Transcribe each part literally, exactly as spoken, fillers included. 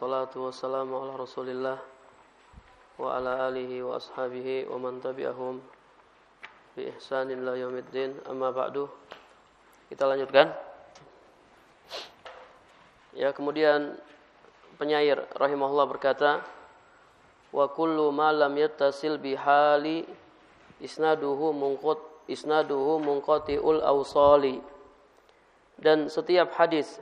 wassalatu wassalamu ala Rasulillah wa ala alihi wa ashabihi wa man tabi'ahum bi ihsanin ila yaumiddin. Amma ba'du. Kita lanjutkan. Ya, kemudian penyair rahimahullah berkata, wa kullu ma lam yattasil bihali isnaduhu munqat isnaduhu munqati'ul awsali. Dan setiap hadis,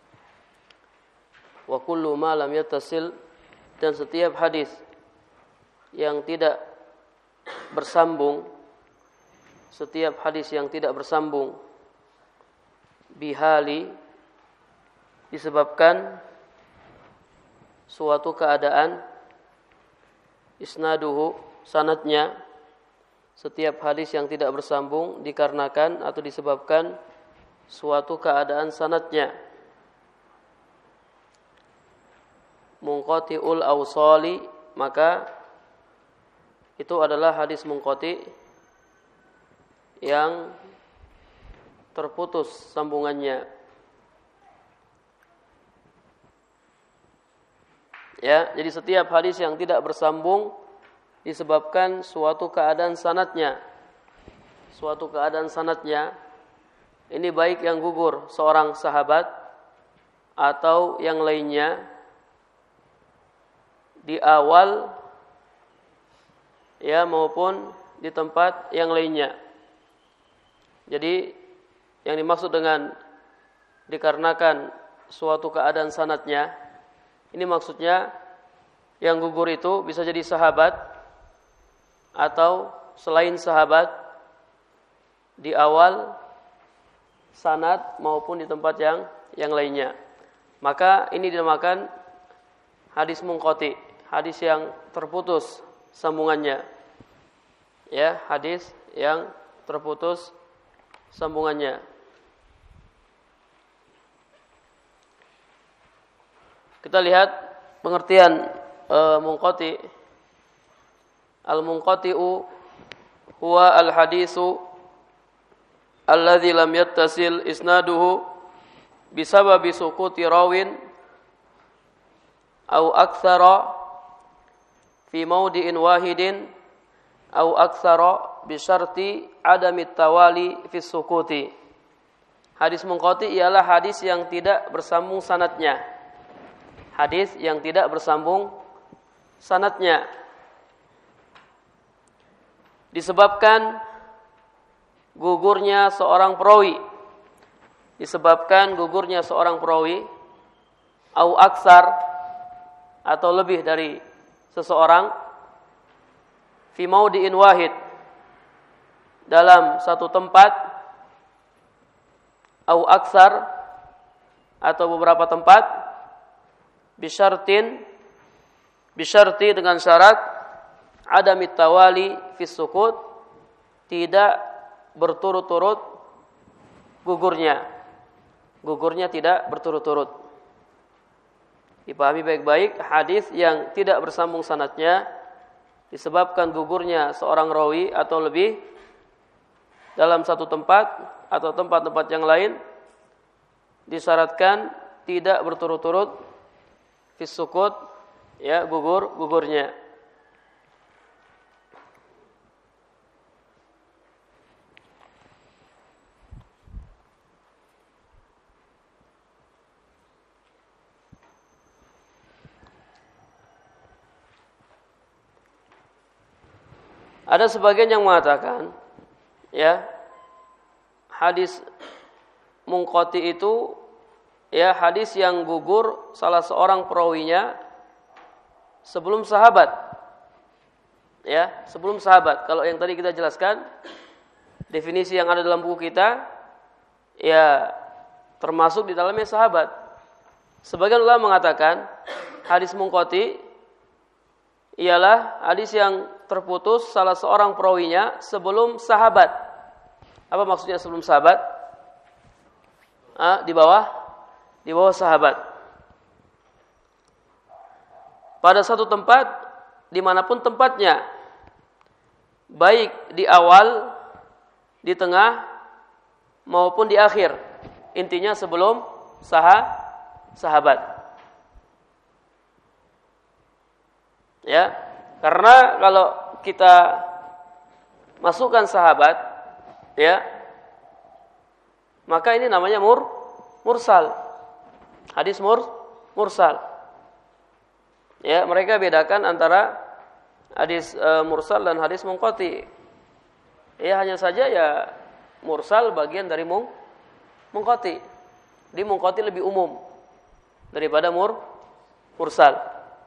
wa kullu ma lam yattasil, dan setiap hadis yang tidak bersambung, setiap hadis yang tidak bersambung bihali, disebabkan suatu keadaan, isnaduhu, sanadnya, setiap hadis yang tidak bersambung dikarenakan atau disebabkan suatu keadaan sanadnya, munqati'ul awsali, maka itu adalah hadis munqati yang terputus sambungannya. Ya, jadi setiap hadis yang tidak bersambung disebabkan suatu keadaan sanadnya. Suatu keadaan sanadnya ini baik yang gugur seorang sahabat atau yang lainnya di awal ya maupun di tempat yang lainnya. Jadi yang dimaksud dengan dikarenakan suatu keadaan sanadnya, ini maksudnya yang gugur itu bisa jadi sahabat atau selain sahabat di awal sanad maupun di tempat yang yang lainnya. Maka ini dinamakan hadis munqati, hadis yang terputus sambungannya. Ya, hadis yang terputus sambungannya. Kita lihat pengertian e, munqati. Al-munqati'u huwa al-hadisu alladzi lam yattasil isnaduhu bisababi suquti rawin au aktsara fi mawdi'in wahidin au aktsara bi syarti adami tawali fi suquti. Hadis munqati ialah hadis yang tidak bersambung sanadnya. Hadis yang tidak bersambung sanadnya disebabkan gugurnya seorang perawi. Disebabkan gugurnya seorang perawi au aksar, atau lebih dari seseorang, fi maudi'in wahid, dalam satu tempat, au aksar, atau beberapa tempat, bisyartin, bisyarti dengan syarat adamit tawali fi sukut, tidak berturut-turut gugurnya. Gugurnya tidak berturut-turut. Dipahami baik-baik, hadis yang tidak bersambung sanadnya disebabkan gugurnya seorang rawi atau lebih dalam satu tempat atau tempat-tempat yang lain, disyaratkan tidak berturut-turut fi sukut, ya, gugur-gugurnya. Ada sebagian yang mengatakan, ya, hadis munqati itu, ya, hadis yang gugur salah seorang perawinya sebelum sahabat. Ya, sebelum sahabat. Kalau yang tadi kita jelaskan, definisi yang ada dalam buku kita, ya, termasuk di dalamnya sahabat. Sebagian ulama mengatakan hadis munqati ialah hadis yang terputus salah seorang perawinya sebelum sahabat. Apa maksudnya sebelum sahabat? Ah, di bawah, di bawah sahabat. Pada satu tempat, dimanapun tempatnya, baik di awal, di tengah, maupun di akhir. Intinya sebelum saha, sahabat. Ya. Karena kalau kita masukkan sahabat, ya, maka ini namanya mur mursal. Hadis mur mursal. Ya, mereka bedakan antara hadis e, mursal dan hadis munqati. Ya, hanya saja ya mursal bagian dari mung munqati. Di munqati lebih umum daripada mur mursal.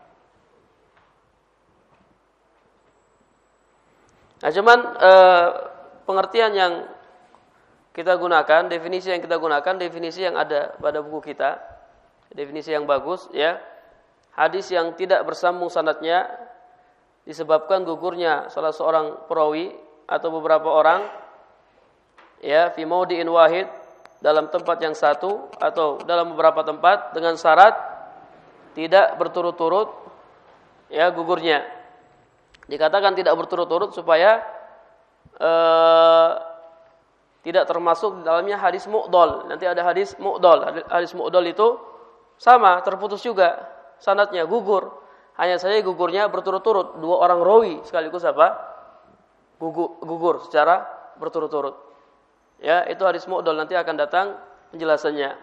Nah, cuman e, pengertian yang kita gunakan, definisi yang kita gunakan, definisi yang ada pada buku kita, definisi yang bagus, ya. Hadis yang tidak bersambung sanadnya disebabkan gugurnya salah seorang perawi atau beberapa orang, ya, fi maudi'in wahid, dalam tempat yang satu atau dalam beberapa tempat dengan syarat tidak berturut-turut, ya, gugurnya. Dikatakan tidak berturut-turut supaya eh, tidak termasuk di dalamnya hadis mu'dal. Nanti ada hadis mu'dal. Hadis mu'dal itu sama, terputus juga sanadnya, gugur. Hanya saja gugurnya berturut-turut, dua orang rawi sekaligus apa? Gugur, gugur secara berturut-turut. Ya, itu hadis mu'dal, nanti akan datang penjelasannya.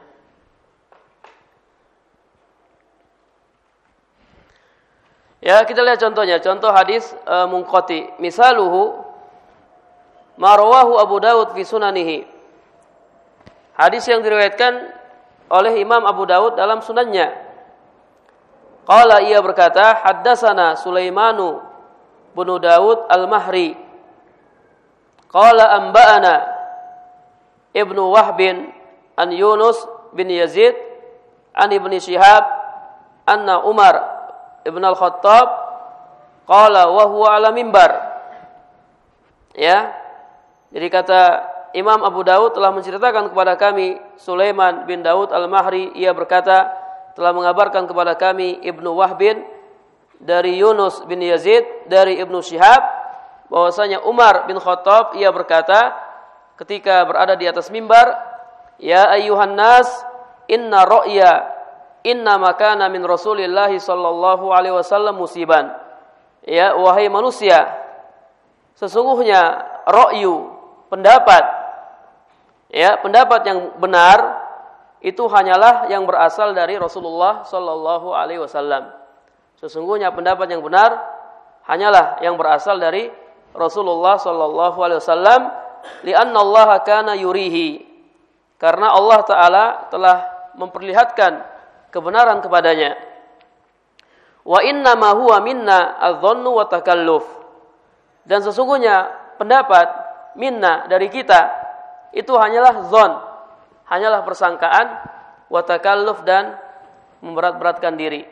Ya, kita lihat contohnya. Contoh hadis e, munqati. Misaluhu ma rawahu Abu Dawud fi sunanihi. Hadis yang diriwayatkan oleh Imam Abu Dawud dalam sunannya. Qala, ia berkata, haddatsana Sulaimanu bin Dawud al-Mahri. Qala anba'ana Ibnu Wahbin an Yunus bin Yazid an Ibni Syihab anna Umar Ibn al-Khattab qala wa huwa ala mimbar. Ya. Jadi kata Imam Abu Dawud telah menceritakan kepada kami Sulaiman bin Dawud al-Mahri, ia berkata telah mengabarkan kepada kami Ibnu Wahbin dari Yunus bin Yazid dari Ibnu Syihab bahwasanya Umar bin Khattab ia berkata ketika berada di atas mimbar, ya ayyuhan nas inna ra'ya inna makana min Rasulillahi sallallahu alaihi wasallam musiban. Ya, wahai manusia, sesungguhnya ra'yu, pendapat, ya, pendapat yang benar itu hanyalah yang berasal dari Rasulullah sallallahu alaihi wasallam. Sesungguhnya pendapat yang benar hanyalah yang berasal dari Rasulullah sallallahu alaihi wasallam, li'anna Allah kana yurihi, karena Allah taala telah memperlihatkan kebenaran kepadanya. Wa inna ma huwa minna adh-dhannu wa takalluf. Dan sesungguhnya pendapat minna dari kita itu hanyalah dzan, hanyalah persangkaan, wa takalluf dan memberat-beratkan diri.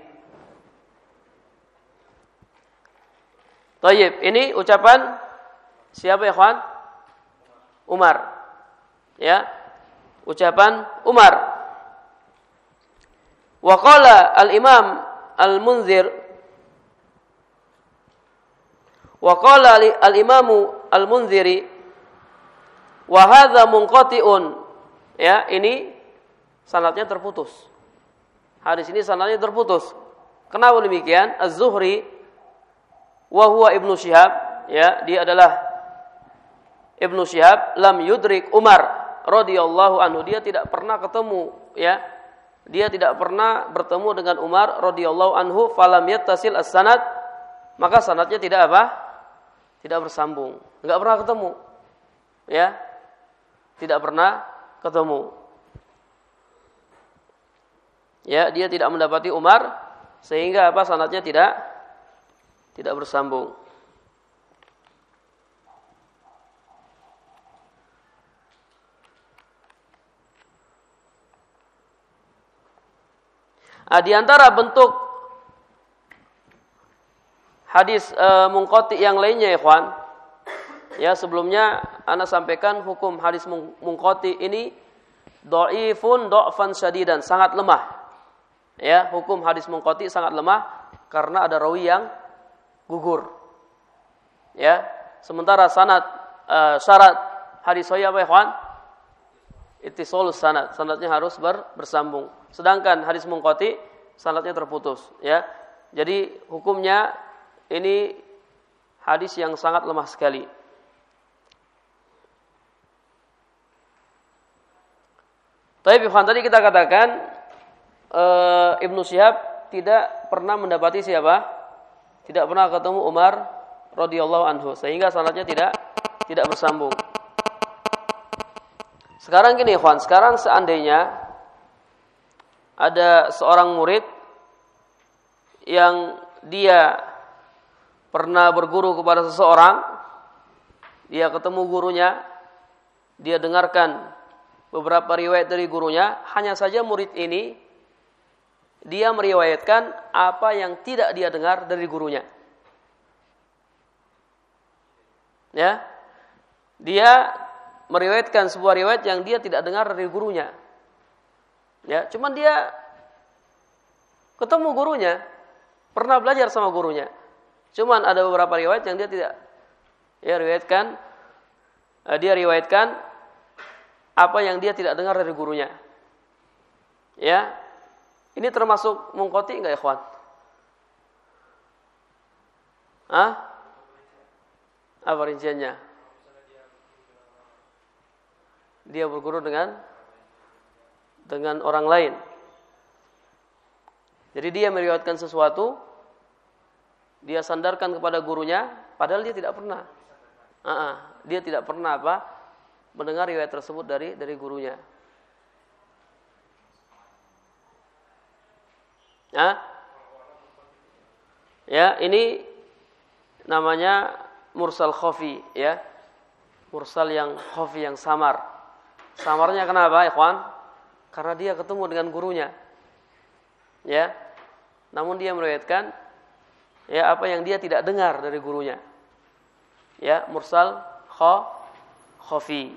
Tayyib, ini ucapan siapa ya, ikhwan? Umar. Ya. Ucapan Umar. Wa qala al-Imam al-Munzir wa qala al-Imam al-Munziri wa hadza munqati'un. Ya, ini sanadnya terputus. Hadis ini sanadnya terputus. Kenapa demikian? Az-Zuhri wa huwa Ibnu Syihab, ya, dia adalah Ibnu Syihab, lam yudrik Umar radhiyallahu anhu, dia tidak pernah ketemu, ya. Dia tidak pernah bertemu dengan Umar radhiyallahu anhu, falam yattasil as-sanad, maka sanadnya tidak apa? Tidak bersambung. Enggak pernah ketemu. Ya. Tidak pernah ketemu. Ya, dia tidak mendapati Umar sehingga apa? Sanadnya tidak tidak bersambung. Nah, di antara bentuk hadis e, munqati yang lainnya, ikhwan. Ya, sebelumnya ana sampaikan hukum hadis munqati ini dhaifun dha'fan syadidan, sangat lemah. Ya, hukum hadis munqati sangat lemah karena ada rawi yang gugur. Ya, sementara sanad e, syarat hadis sahih apa, ikhwan? Ittisalus sanad, sanadnya harus ber, bersambung. Sedangkan hadis munqati sanadnya terputus, ya. Jadi hukumnya ini hadis yang sangat lemah sekali. Tapi ikhwan, tadi kita katakan e, Ibnu Syihab tidak pernah mendapati siapa? Tidak pernah ketemu Umar radhiyallahu anhu, sehingga sanadnya tidak tidak bersambung. Sekarang gini ikhwan, sekarang seandainya ada seorang murid yang dia pernah berguru kepada seseorang, dia ketemu gurunya, dia dengarkan beberapa riwayat dari gurunya, hanya saja murid ini dia meriwayatkan apa yang tidak dia dengar dari gurunya. Ya. Dia meriwayatkan sebuah riwayat yang dia tidak dengar dari gurunya. Ya, cuman dia ketemu gurunya, pernah belajar sama gurunya. Cuman ada beberapa riwayat yang dia tidak ya riwayatkan dia riwayatkan apa yang dia tidak dengar dari gurunya. Ya. Ini termasuk munqati enggak ya, ikhwan? Hah? Apa rinciannya? Dia berguru dengan dengan orang lain. Jadi dia meriwayatkan sesuatu, dia sandarkan kepada gurunya, padahal dia tidak pernah. Uh-uh, dia tidak pernah apa? Mendengar riwayat tersebut dari dari gurunya. Ya, ya ini namanya mursal khafi, ya, mursal yang khafi, yang samar. Samarnya kenapa, ikhwan? Karena dia ketemu dengan gurunya, ya. Namun dia meriwayatkan, ya, apa yang dia tidak dengar dari gurunya, ya, mursal khafi.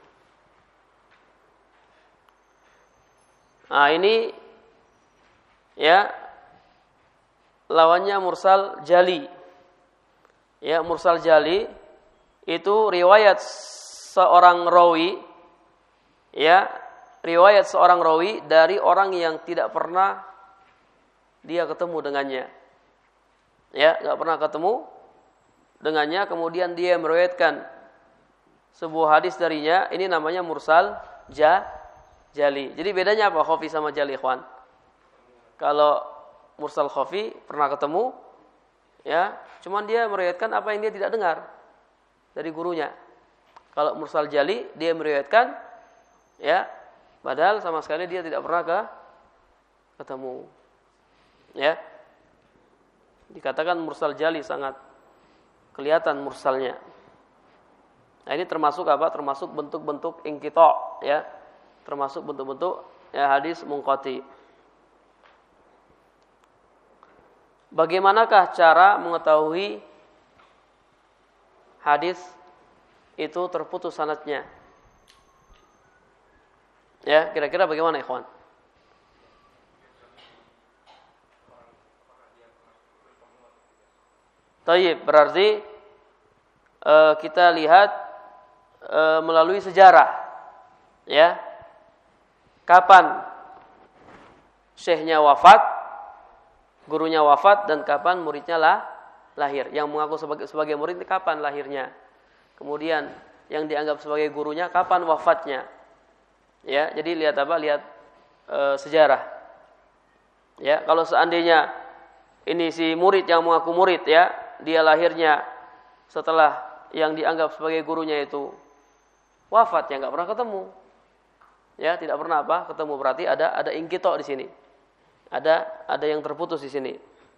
Nah ini, ya, lawannya mursal jali. Ya, mursal jali itu riwayat seorang rawi, ya, riwayat seorang rawi dari orang yang tidak pernah dia ketemu dengannya. Ya, enggak pernah ketemu dengannya, kemudian dia meriwayatkan sebuah hadis darinya, ini namanya mursal ja, jali. Jadi bedanya apa khafi sama jali, ikhwan? Kalau mursal khafi pernah ketemu, ya, cuman dia meriwayatkan apa yang dia tidak dengar dari gurunya. Kalau mursal jali dia meriwayatkan, ya, padahal sama sekali dia tidak pernah ke ketemu. Ya. Dikatakan mursal jali, sangat kelihatan mursalnya. Nah, ini termasuk apa? Termasuk bentuk-bentuk inqita', ya. Termasuk bentuk-bentuk ya hadis munqati'. Bagaimanakah cara mengetahui hadis itu terputus sanadnya? Ya, kira-kira bagaimana, ikhwan? Tayyib, berarti e, kita lihat e, melalui sejarah, ya. Kapan syekhnya wafat, gurunya wafat, dan kapan muridnya lah lahir. Yang mengaku sebagai sebagai murid kapan lahirnya. Kemudian yang dianggap sebagai gurunya kapan wafatnya. Ya, jadi lihat apa? Lihat e, sejarah. Ya, kalau seandainya ini si murid yang mengaku murid, ya, dia lahirnya setelah yang dianggap sebagai gurunya itu wafat, ya enggak pernah ketemu. Ya, tidak pernah apa? Ketemu, berarti ada ada inqita' di sini. Ada ada yang terputus di sini.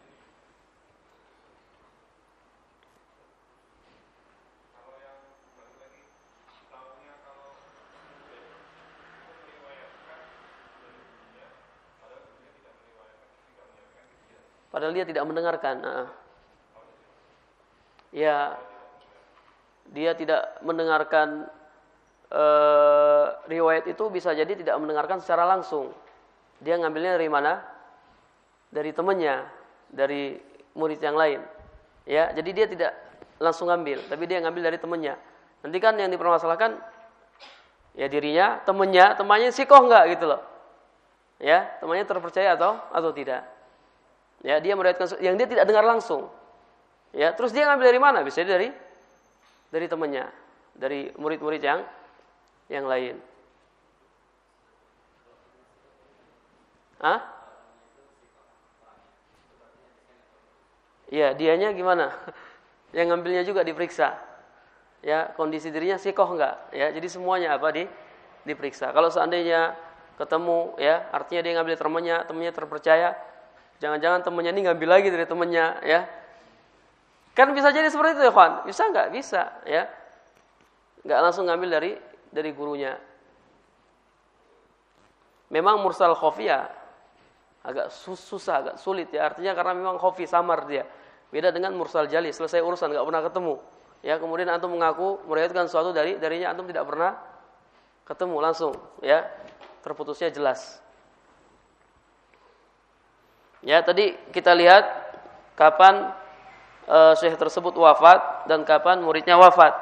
Padahal dia tidak mendengarkan. Nah. Ya, dia tidak mendengarkan e, riwayat itu, bisa jadi tidak mendengarkan secara langsung. Dia ngambilnya dari mana? Dari temannya, dari murid yang lain. Ya, jadi dia tidak langsung ngambil, tapi dia ngambil dari temannya. Nanti kan yang dipermasalahkan ya dirinya, temannya, temannya sikoh enggak gitu loh. Ya, temannya terpercaya atau atau tidak. Ya, dia meriwayatkan yang dia tidak dengar langsung. Ya, terus dia ngambil dari mana? Bisa dari dari temannya, dari murid-murid yang yang lain. Hah? Iya, dianya gimana? Yang ngambilnya juga diperiksa. Ya, kondisi dirinya sikoh enggak? Ya, jadi semuanya apa di diperiksa. Kalau seandainya ketemu, ya, artinya dia ngambil temannya, temannya terpercaya. Jangan-jangan temannya ini ngambil lagi dari temannya, ya. Kan bisa jadi seperti itu ya, kawan. Bisa enggak? Bisa, ya. Enggak langsung ngambil dari dari gurunya. Memang mursal khafiyah agak susah, agak sulit ya. Artinya karena memang khafi, samar dia. Beda dengan mursal jali, selesai urusan enggak pernah ketemu. Ya, kemudian antum mengaku meriwayatkan sesuatu dari darinya antum tidak pernah ketemu langsung, ya. Terputusnya jelas. Ya, tadi kita lihat kapan uh, syekh tersebut wafat dan kapan muridnya wafat.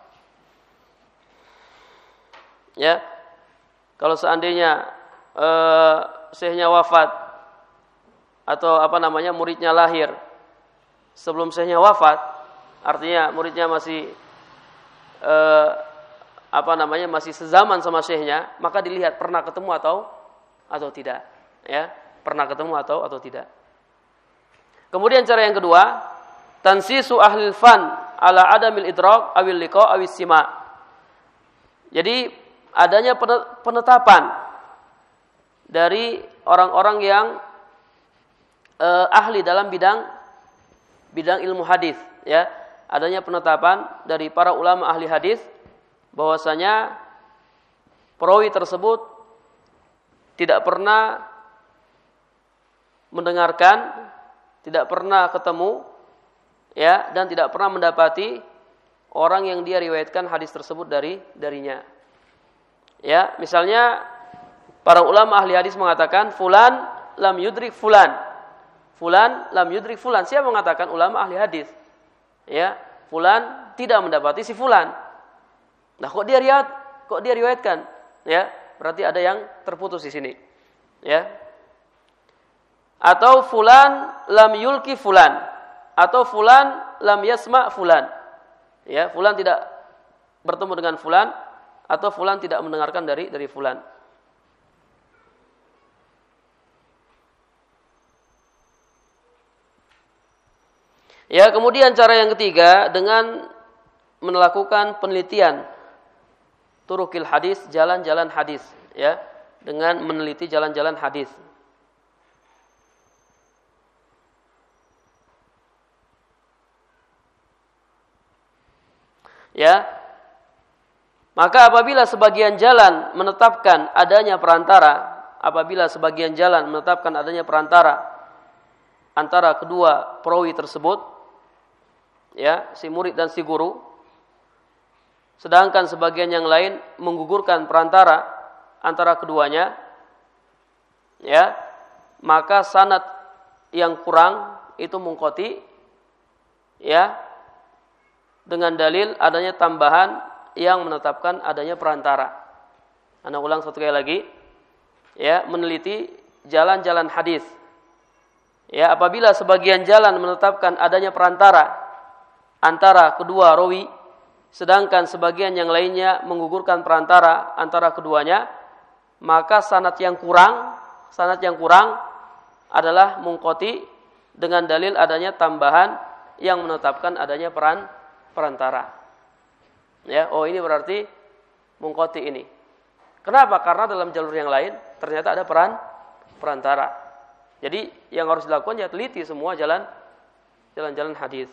Ya. Kalau seandainya uh, syekhnya wafat atau apa namanya muridnya lahir sebelum syekhnya wafat, artinya muridnya masih uh, apa namanya masih sezaman sama syekhnya, maka dilihat pernah ketemu atau atau tidak, ya, pernah ketemu atau atau tidak. Kemudian cara yang kedua, tansisu ahlil fan ala adamil idrak awil liqa awis sima. Jadi adanya penetapan dari orang-orang yang eh, ahli dalam bidang bidang ilmu hadis, ya, adanya penetapan dari para ulama ahli hadis bahwasanya perawi tersebut tidak pernah mendengarkan, tidak pernah ketemu, ya, dan tidak pernah mendapati orang yang dia riwayatkan hadis tersebut dari darinya. Ya, misalnya para ulama ahli hadis mengatakan fulan lam yudrik fulan. Fulan lam yudrik fulan. Siapa mengatakan? Ulama ahli hadis. Ya, fulan tidak mendapati si fulan. Nah, kok dia riwayat, kok dia riwayatkan? Ya, berarti ada yang terputus di sini. Ya. Atau fulan lam yulki fulan, atau fulan lam yasma fulan. Ya, fulan tidak bertemu dengan fulan, atau fulan tidak mendengarkan dari dari fulan. Ya, kemudian cara yang ketiga dengan melakukan penelitian turukil hadis, jalan-jalan hadis, ya, dengan meneliti jalan-jalan hadis. Ya. Maka apabila sebagian jalan menetapkan adanya perantara, apabila sebagian jalan menetapkan adanya perantara antara kedua perawi tersebut, ya, si murid dan si guru, sedangkan sebagian yang lain menggugurkan perantara antara keduanya, ya, maka sanad yang kurang itu munqati, ya, dengan dalil adanya tambahan yang menetapkan adanya perantara. Ana ulang satu kali lagi, ya, meneliti jalan-jalan hadis. Ya, apabila sebagian jalan menetapkan adanya perantara antara kedua rawi, sedangkan sebagian yang lainnya menggugurkan perantara antara keduanya, maka sanad yang kurang, sanad yang kurang adalah munqati dengan dalil adanya tambahan yang menetapkan adanya peran perantara. Ya, oh ini berarti munqati ini. Kenapa? Karena dalam jalur yang lain ternyata ada peran perantara. Jadi yang harus dilakukan ya teliti semua jalan jalan-jalan hadis.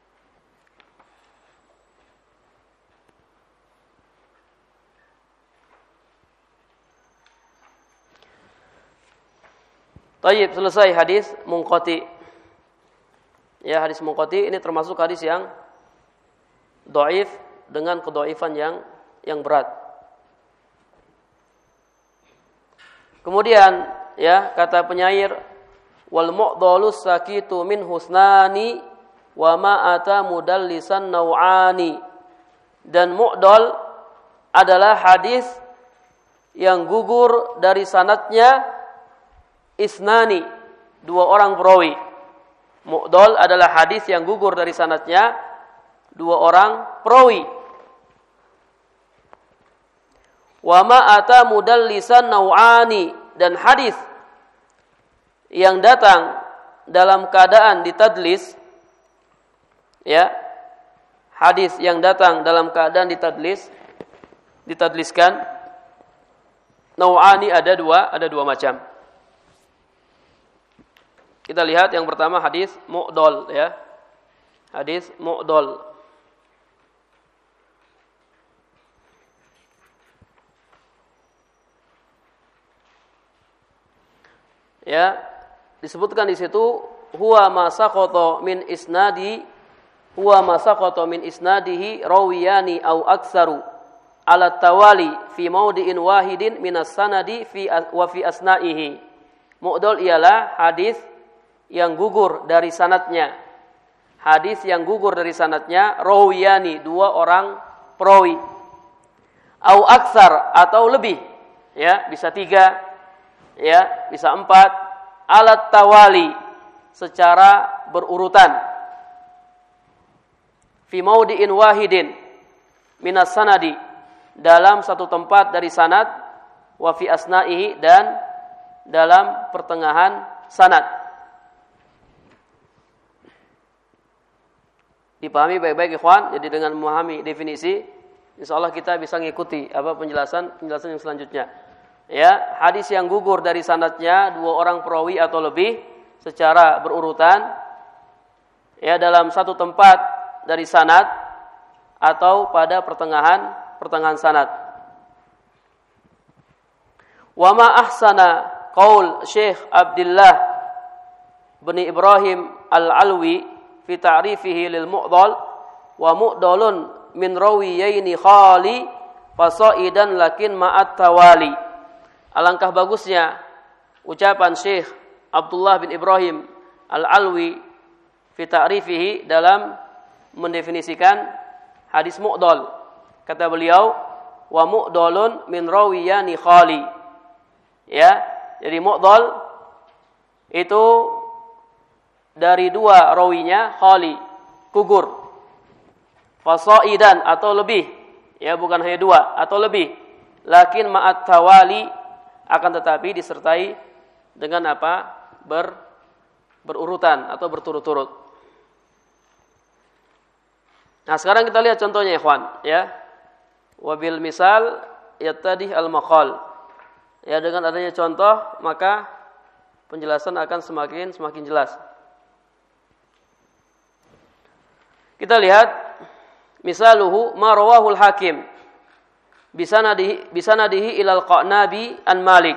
Tayyib, selesai hadis munqati. Ya, hadis munqati ini termasuk hadis yang dhaif dengan kedhaifan yang yang berat. Kemudian, ya, kata penyair, wal mu'dhalus sakitu min husnani wa ma ata mudallisan nau'ani. Dan mu'dhal adalah hadis yang gugur dari sanadnya isnani, dua orang perawi. Mu'dal adalah hadis yang gugur dari sanadnya dua orang perawi. Wa ma ata mudallisan nau'ani, dan hadis yang datang dalam keadaan ditadlis, ya, hadis yang datang dalam keadaan ditadlis, ditadliskan, nau'ani ada dua, ada dua macam. Kita lihat yang pertama hadis mu'dal, ya. Hadis mu'dal. Ya, disebutkan di situ huwa ma saqata min isnadi huwa ma saqata min isnadihi rawiyani au aksaru ala tawali fi maudi'in wahidin minas sanadi fi wa fi asna'ihi. Mu'dal ialah hadis yang gugur dari sanadnya. Hadis yang gugur dari sanadnya rawiyani, dua orang perawi. Au aksar, atau lebih, ya, bisa tiga, ya, bisa empat, alat tawali, secara berurutan. Fi maudi'in wahidin minas sanadi, dalam satu tempat dari sanad, wa fi asna'ihi, dan dalam pertengahan sanad. Dipahami baik-baik ikhwan. Jadi dengan memahami definisi, insyaallah kita bisa mengikuti apa penjelasan penjelasan yang selanjutnya. Ya, hadis yang gugur dari sanadnya dua orang perawi atau lebih secara berurutan, ya, dalam satu tempat dari sanad atau pada pertengahan pertengahan sanad. Wa ma ahsana qaul Syekh Abdullah bin Ibrahim Al-Alwi fi ta'rifihi lil mu'dal, wa mu'dalun min rawiyaini khali fasaidan lakin ma'at tawali. Alangkah bagusnya ucapan Syekh Abdullah bin Ibrahim Al-Alwi fi ta'rifihi dalam mendefinisikan hadis mu'dal. Kata beliau, wa mu'dalun min rawiyani khali. Ya, jadi mu'dal itu dari dua rawinya khali, gugur. Fasaidan, atau lebih, ya, bukan hanya dua atau lebih. Lakin ma'at tawali, akan tetapi disertai dengan apa? Ber, berurutan atau berturut-turut. Nah, sekarang kita lihat contohnya, ikhwan, ya. Wabil misal yattadih al-maqal. Ya, dengan adanya contoh maka penjelasan akan semakin semakin jelas. Kita lihat misaluhu ma rawahul hakim bisanadihi bisanadihi ilal Qanabi an Malik.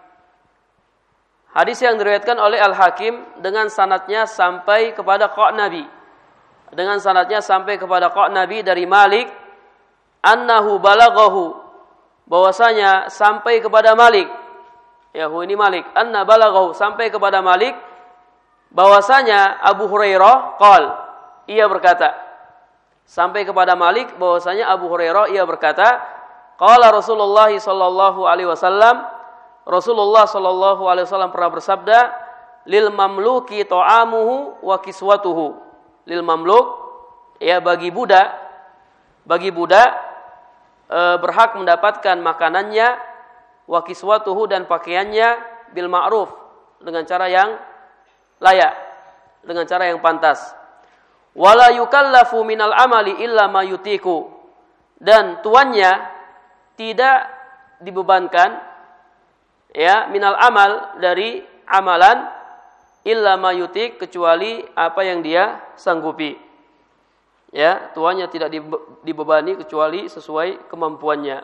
Hadis yang diriwayatkan oleh Al-Hakim dengan sanadnya sampai kepada Qanabi. Dengan sanadnya sampai kepada Qanabi dari Malik, annahu balaghahu, bahwasanya sampai kepada Malik. Ya, hu ini Malik, anna balaghahu, sampai kepada Malik bahwasanya Abu Hurairah qol, ia berkata, sampai kepada Malik bahwasanya Abu Hurairah ia berkata, qala Rasulullah sallallahu alaihi wasallam, Rasulullah sallallahu alaihi wasallam pernah bersabda, lil mamluki ta'amuhu wa kiswatuhu. Lil mamluk, ya, bagi budak, bagi budak e, berhak mendapatkan makanannya, wa kiswatuhu, dan pakaiannya, bil ma'ruf, dengan cara yang layak, dengan cara yang pantas. Wala yukallafu minal amali illa ma yutiku, dan tuannya tidak dibebankan, ya, minal amal, dari amalan, illa ma yutik, kecuali apa yang dia sanggupi. Ya, tuannya tidak dibebani kecuali sesuai kemampuannya.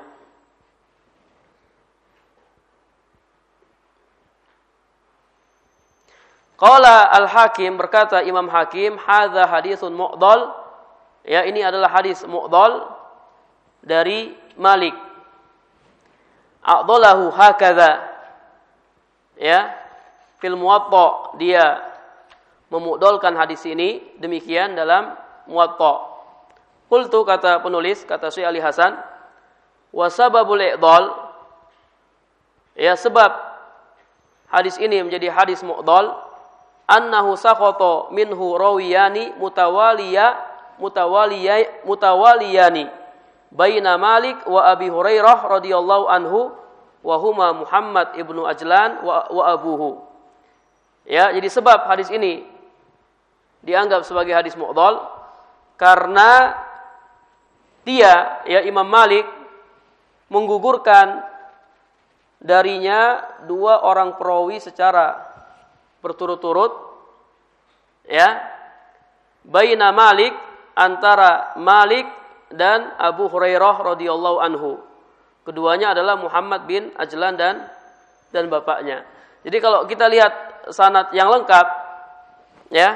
Qala Al-Hakim, berkata Imam Hakim, hadza haditsun mu'dal, ya, ini adalah hadis mu'dal dari Malik. A'dalahu hakadha, ya, fil Muwatta, dia memudolkan hadis ini demikian dalam Muwatta. Qultu, kata penulis, kata Syekh Ali Hasan, wa sababul i'dal, ya, sebab hadis ini menjadi hadis mu'dal, annahu saqata minhu rawiyani mutawaliya mutawaliya mutawaliyani baina Malik wa Abi Hurairah radhiyallahu anhu wa huma Muhammad ibnu Ajlan wa, wa abuhu. Ya, jadi sebab hadis ini dianggap sebagai hadis mu'dhal karena dia, ya Imam Malik, menggugurkan darinya dua orang perawi secara berturut-turut, ya, baina Malik, antara Malik dan Abu Hurairah radhiyallahu anhu. Keduanya adalah Muhammad bin Ajlan dan dan bapaknya. Jadi kalau kita lihat sanad yang lengkap, ya,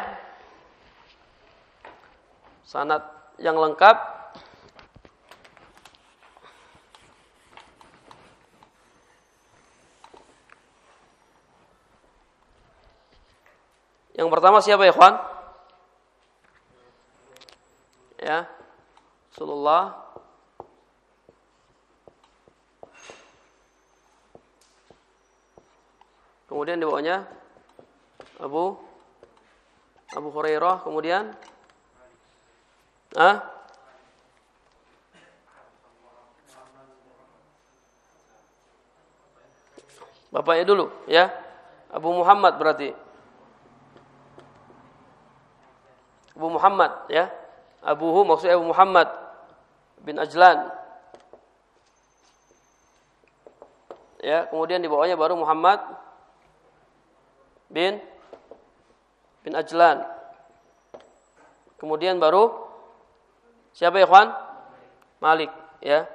sanad yang lengkap yang pertama siapa ya, ikhwan? Ya, Rasulullah. Kemudian di bawahnya Abu Abu Hurairah, kemudian ah bapaknya dulu, ya. Abu Muhammad berarti. Abu Muhammad, ya. Abuhu maksudnya Abu Muhammad bin Ajlan. Ya, kemudian di bawahnya baru Muhammad bin bin Ajlan. Kemudian baru siapa ya, ikhwan? Malik, ya.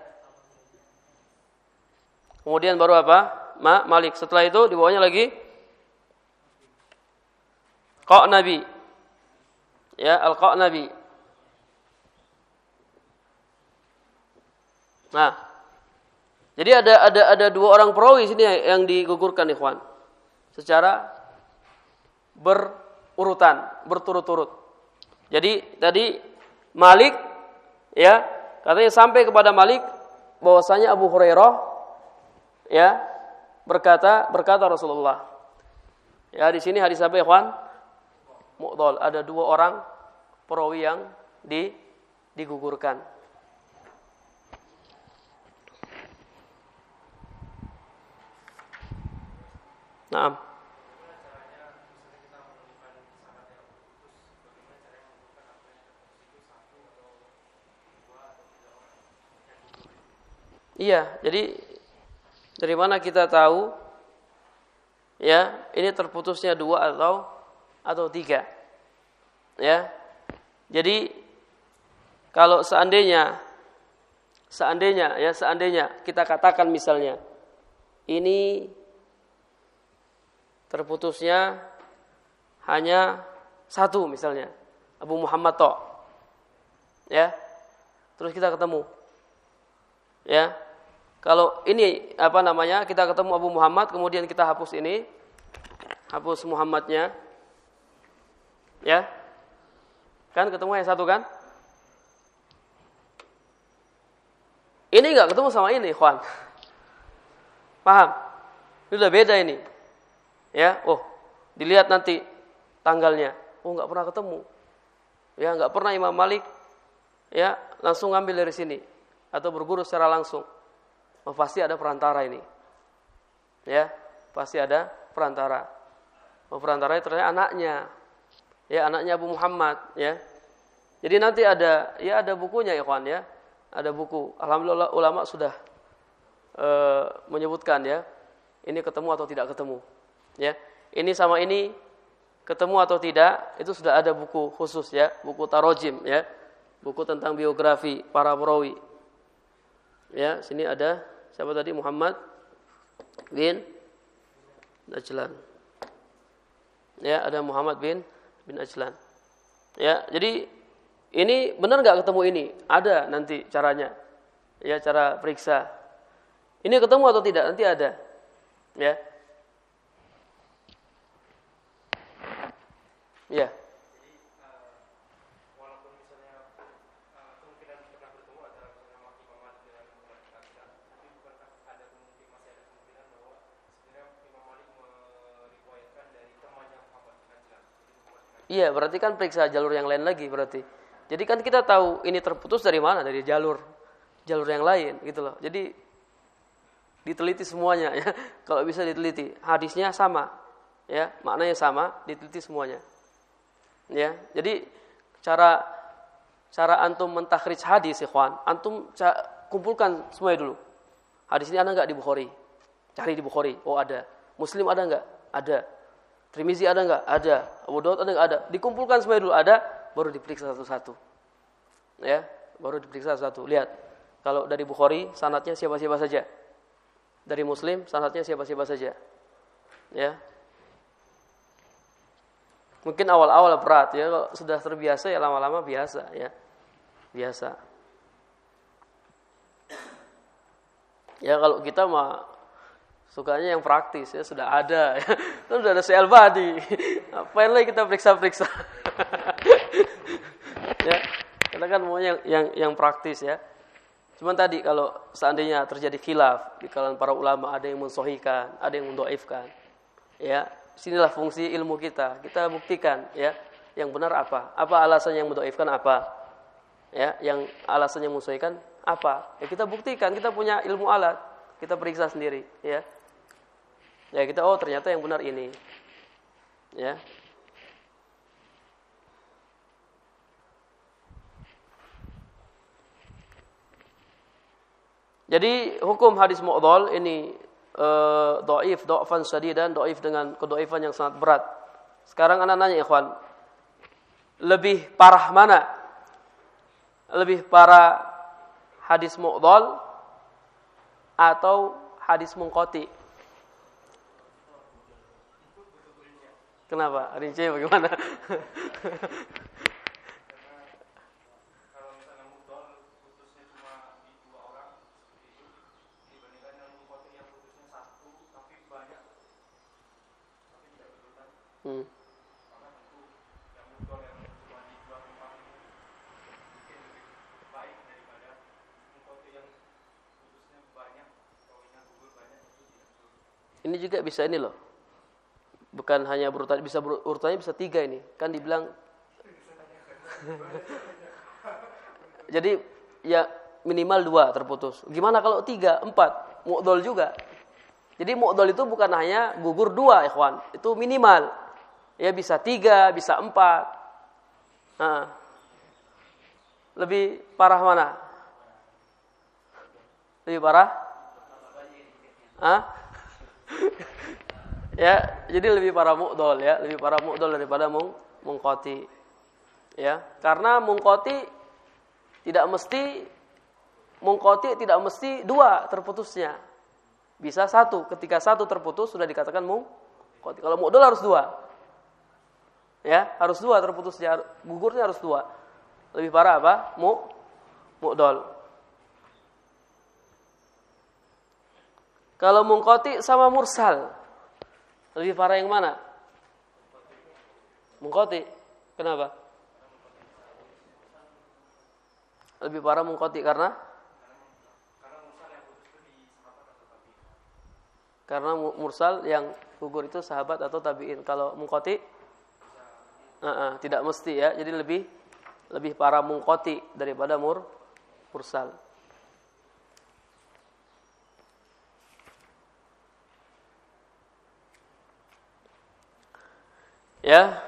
Kemudian baru apa? Ma, Malik. Setelah itu di bawahnya lagi Qa'nabi. Ya, Al-Qa'nabi. Nah, jadi ada ada ada dua orang perawi sini yang digugurkan, ikhwan, secara berurutan, berturut-turut. Jadi tadi Malik, ya, katanya sampai kepada Malik bahwasanya Abu Hurairah, ya, berkata berkata Rasulullah. Ya, di sini hadis apa, ikhwan? Mu'dhal. Ada dua orang perawi yang di, digugurkan. Naam. Iya, jadi dari mana kita tahu, ya, ini terputusnya dua atau atau tiga, ya. Jadi kalau seandainya, seandainya, ya, seandainya kita katakan misalnya ini terputusnya hanya satu, misalnya Abu Muhammad Tok, ya, terus kita ketemu, ya. Kalau ini apa namanya, kita ketemu Abu Muhammad, kemudian kita hapus ini, hapus Muhammadnya, ya, kan ketemu yang satu kan? Ini nggak ketemu sama ini, ikhwan. Paham? Ini udah beda ini, ya. Oh, dilihat nanti tanggalnya. Oh, nggak pernah ketemu, ya, nggak pernah Imam Malik, ya, langsung ngambil dari sini atau berguru secara langsung. Oh, pasti ada perantara ini, ya, pasti ada perantara. Oh, perantaranya ternyata anaknya, ya, anaknya Abu Muhammad, ya. Jadi nanti ada, ya, ada bukunya, ya, kawan, ya, ada buku. Alhamdulillah ulama sudah e, menyebutkan, ya, ini ketemu atau tidak ketemu, ya, ini sama ini ketemu atau tidak, itu sudah ada buku khusus, ya, buku tarojim, ya, buku tentang biografi para perawi. Ya, sini ada siapa tadi? Muhammad bin Ajlan. Ya, ada Muhammad bin bin Ajlan. Ya, jadi ini benar nggak ketemu ini? Ada nanti caranya. Ya, cara periksa. Ini ketemu atau tidak? Nanti ada. Ya. Ya. Iya, berarti kan periksa jalur yang lain lagi berarti. Jadi kan kita tahu ini terputus dari mana? Dari jalur jalur yang lain gitu loh. Jadi diteliti semuanya ya. Kalau bisa diteliti, hadisnya sama. Ya, maknanya sama, diteliti semuanya. Ya. Jadi cara cara antum mentakhrij hadis, ikhwan, antum kumpulkan semuanya dulu. Hadis ini ada enggak di Bukhari? Cari di Bukhari. Oh, ada. Muslim ada enggak? Ada. Tirmizi ada enggak? Ada. Abu Daud ada enggak? Ada. Dikumpulkan semuanya dulu, ada, baru diperiksa satu-satu. Ya, baru diperiksa satu-satu. Lihat. Kalau dari Bukhari sanadnya siapa-siapa saja. Dari Muslim sanadnya siapa-siapa saja. Ya. Mungkin awal-awal berat ya, kalau sudah terbiasa ya lama-lama biasa ya. Biasa. Ya kalau kita mah sukanya yang praktis ya, sudah ada ya. Kan sudah ada C L body. Apain lagi kita periksa-periksa. Ya. Kita kan mau yang yang yang praktis ya. Cuman tadi kalau seandainya terjadi khilaf di kalangan para ulama, ada yang mensahihkan, ada yang mendhaifkan. Ya, sinilah fungsi ilmu kita. Kita buktikan ya, yang benar apa? Apa alasan yang mendhaifkan apa? Ya, yang alasan yang mensahihkan apa? Ya kita buktikan, kita punya ilmu alat. Kita periksa sendiri, ya. Ya kita oh ternyata yang benar ini. Ya. Jadi hukum hadis mu'dhal ini eh, dhaif, dha'fan shadidan, dhaif dengan kedhaifan yang sangat berat. Sekarang anak nanya ikhwan, lebih parah mana? Lebih parah hadis mu'dhal atau hadis munqati? Kenapa? Rinci bagaimana? Hmm. Ini juga bisa ini loh. Bukan hanya berurutan, bisa urutannya bisa tiga ini. Kan dibilang jadi ya minimal dua terputus. Gimana kalau tiga, empat? Mu'dhal juga. Jadi mu'dhal itu bukan hanya gugur dua, ikhwan. Itu minimal. Ya bisa tiga, bisa empat. Nah, lebih parah mana? Lebih parah? Hah? Ya, jadi lebih parah mu'dhal ya, lebih parah mu'dhal daripada mung munqati. Ya, karena munqati tidak mesti munqati tidak mesti dua terputusnya. Bisa satu, ketika satu terputus sudah dikatakan munqati. Kalau mu'dhal harus dua. Ya, harus dua terputusnya, gugurnya harus dua. Lebih parah apa? Mu mu'dhal. Kalau munqati sama mursal, lebih parah yang mana? Munqati. Kenapa? Lebih parah munqati karena Karena mursal yang gugur itu sahabat atau tabi'in. Kalau munqati uh, uh, tidak mesti ya. Jadi lebih lebih parah munqati daripada mur mursal. Ya.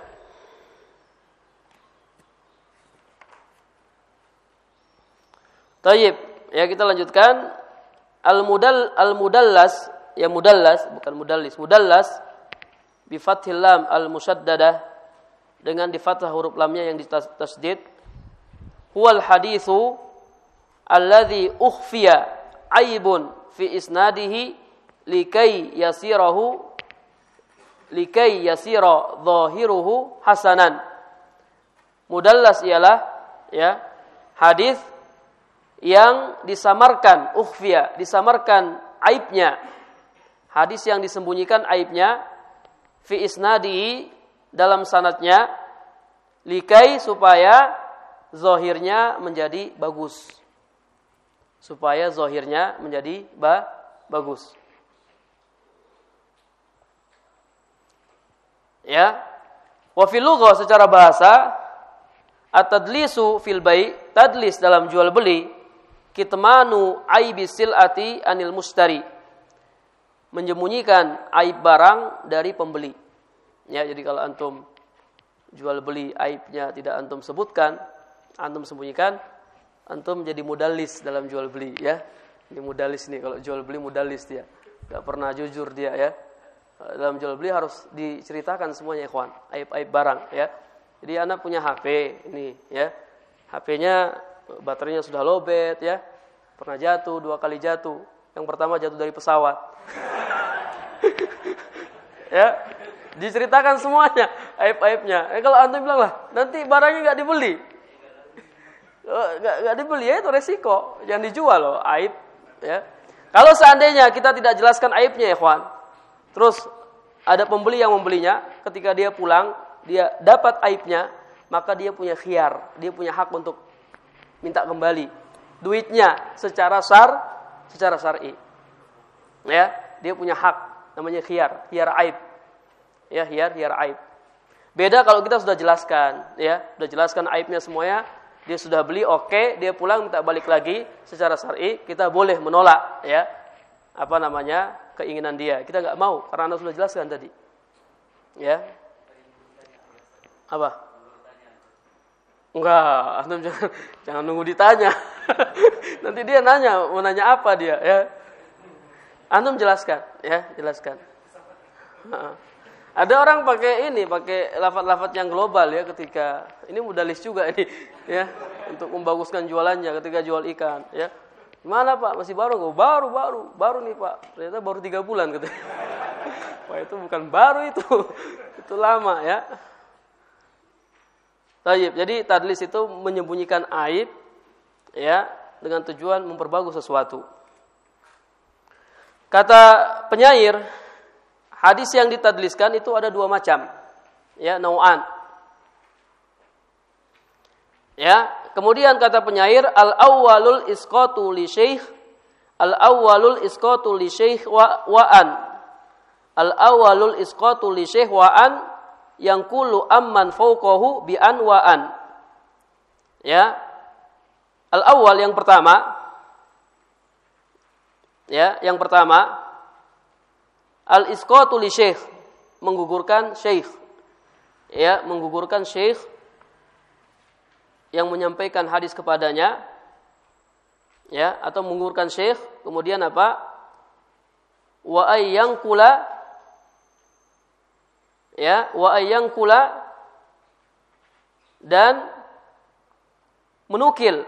Tayyib, ya kita lanjutkan. Al-mudal al-mudallas, ya mudallas bukan mudallis, mudallas bi fathil lam al-musyaddadah, dengan di fathah huruf lamnya yang ditasdid. Huwal haditsu alladzi ukhfiya aibun fi isnadihi likai yasirahu likai yasira zahiruhu hasanan. Mudallas ialah ya hadis yang disamarkan, ukhfiya, disamarkan aibnya. Hadis yang disembunyikan aibnya fi isnadihi, dalam sanadnya, likai, supaya zahirnya menjadi bagus. Supaya zahirnya menjadi ba, bagus. Ya. Wa fil lughah secara bahasa at-tadlisu fil bai', tadlis dalam jual beli, kitmanu aibi silati anil mustari, menyembunyikan aib barang dari pembeli. Ya, jadi kalau antum jual beli aibnya tidak antum sebutkan, antum sembunyikan, antum jadi mudallis dalam jual beli, ya. Ini mudallis nih, kalau jual beli mudallis dia. Enggak pernah jujur dia, ya. Dalam jual beli harus diceritakan semuanya, ikhwan, aib-aib barang, ya. Jadi anak punya H P ini, ya. H P-nya baterainya sudah lowbat, ya. Pernah jatuh, dua kali jatuh. Yang pertama jatuh dari pesawat. Ya, diceritakan semuanya aib-aibnya. Eh, kalau antum bilang lah, nanti barangnya enggak dibeli. Enggak enggak dibeli, ya itu resiko. Jangan dijual loh, aib, ya. Kalau seandainya kita tidak jelaskan aibnya, ikhwan, terus ada pembeli yang membelinya, ketika dia pulang, dia dapat aibnya, maka dia punya khiyar, dia punya hak untuk minta kembali duitnya secara syar, secara syar'i. Ya, dia punya hak, namanya khiyar, khiyar aib. Ya, khiyar, khiyar aib. Beda kalau kita sudah jelaskan, ya, sudah jelaskan aibnya semuanya, dia sudah beli, oke, okay, dia pulang minta balik lagi secara syar'i, kita boleh menolak, ya. Apa namanya? Keinginan dia. Kita enggak mau karena Anda sudah jelaskan tadi. Ya. Apa? Enggak, antum jangan jangan nunggu ditanya. Nanti dia nanya, mau nanya apa dia, ya. Antum jelaskan, ya, jelaskan. Ada orang pakai ini, pakai lafaz-lafaz yang global, ya, ketika ini mudallis juga ini, ya, untuk membaguskan jualannya ketika jual ikan, ya. Gimana Pak? Masih baru enggak? Baru, baru, baru nih Pak. Ternyata baru tiga bulan gitu. Wah, itu bukan baru itu. Itu lama, ya. Tayyib. Jadi tadlis itu menyembunyikan aib, ya, dengan tujuan memperbagus sesuatu. Kata penyair, hadis yang ditadliskan itu ada dua macam, ya, nau'an. Ya, kemudian kata penyair, al-awwalul isqatu li syekh, al-awwalul isqatu li syekh wa wa'an. Al-awwalul isqatu li syekh wa'an yang kullu amman fawqahu bi an wa'an. Ya. Al-awwal yang pertama, ya, yang pertama al-isqatu li syekh, menggugurkan syekh. Ya, menggugurkan syekh yang menyampaikan hadis kepadanya, ya, atau menggugurkan syekh, kemudian apa? Wa ayyang kula, ya, wa ayyang kula, dan menukil,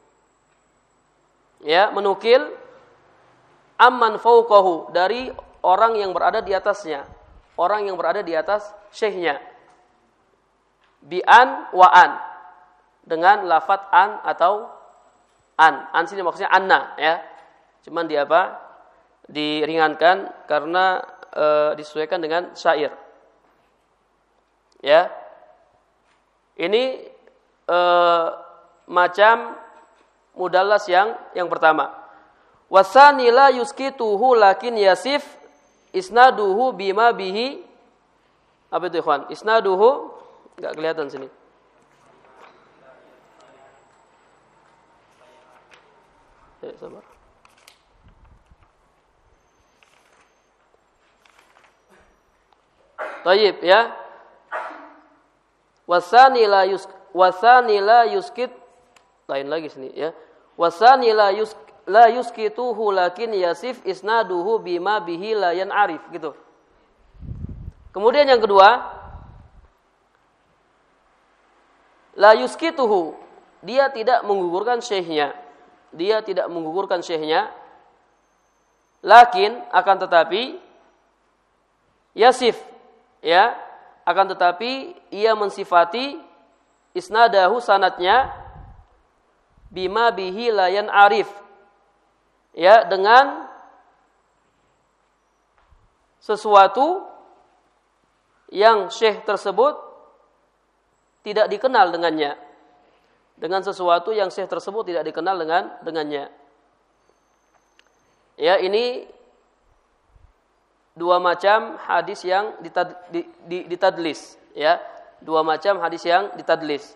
ya, menukil amman fauqahu, dari orang yang berada di atasnya, orang yang berada di atas syekhnya, bi an wa an, dengan lafaz an atau an. An sini maksudnya anna, ya. Cuman di apa? Diringankan karena e, disesuaikan dengan syair. Ya. Ini e, macam mudallas yang yang pertama. Wasani la yuskituhu lakin yasif isnaduhu bima bihi. Apa itu, ikhwan? Isnaduhu enggak kelihatan sini. Ya, sabar. Tayyib, ya. Wasani la yus wasani la yuskit, lain lagi sini, ya. Wasani la yus la yuskituhu lakin yasif isnaduhu bima bihi la yan'arif, gitu. Kemudian yang kedua, la yuskituhu, dia tidak menggugurkan syekhnya. Dia tidak menggugurkan syekhnya, lakin akan tetapi yasif, ya, akan tetapi ia mensifati isnadahu, sanadnya, bima bihi layan arif, ya, dengan sesuatu yang syekh tersebut tidak dikenal dengannya, dengan sesuatu yang syekh tersebut tidak dikenal dengan dengannya. Ya, ini dua macam hadis yang ditad, ditadlis, ya. dua macam hadis yang ditadlis.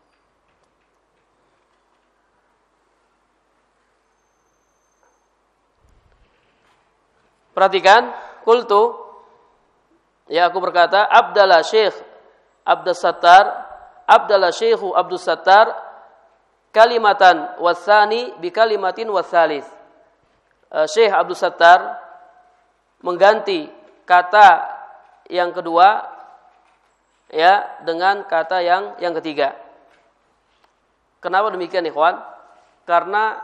Perhatikan, qultu, ya aku berkata, Abdallah Syekh Abdus Sattar, Abdallah Syekhu Abdus Sattar, kalimatan wasani bi kalimatin wasalis. Syekh Abdus Sattar mengganti kata yang kedua ya dengan kata yang yang ketiga. Kenapa demikian, ikhwan? Karena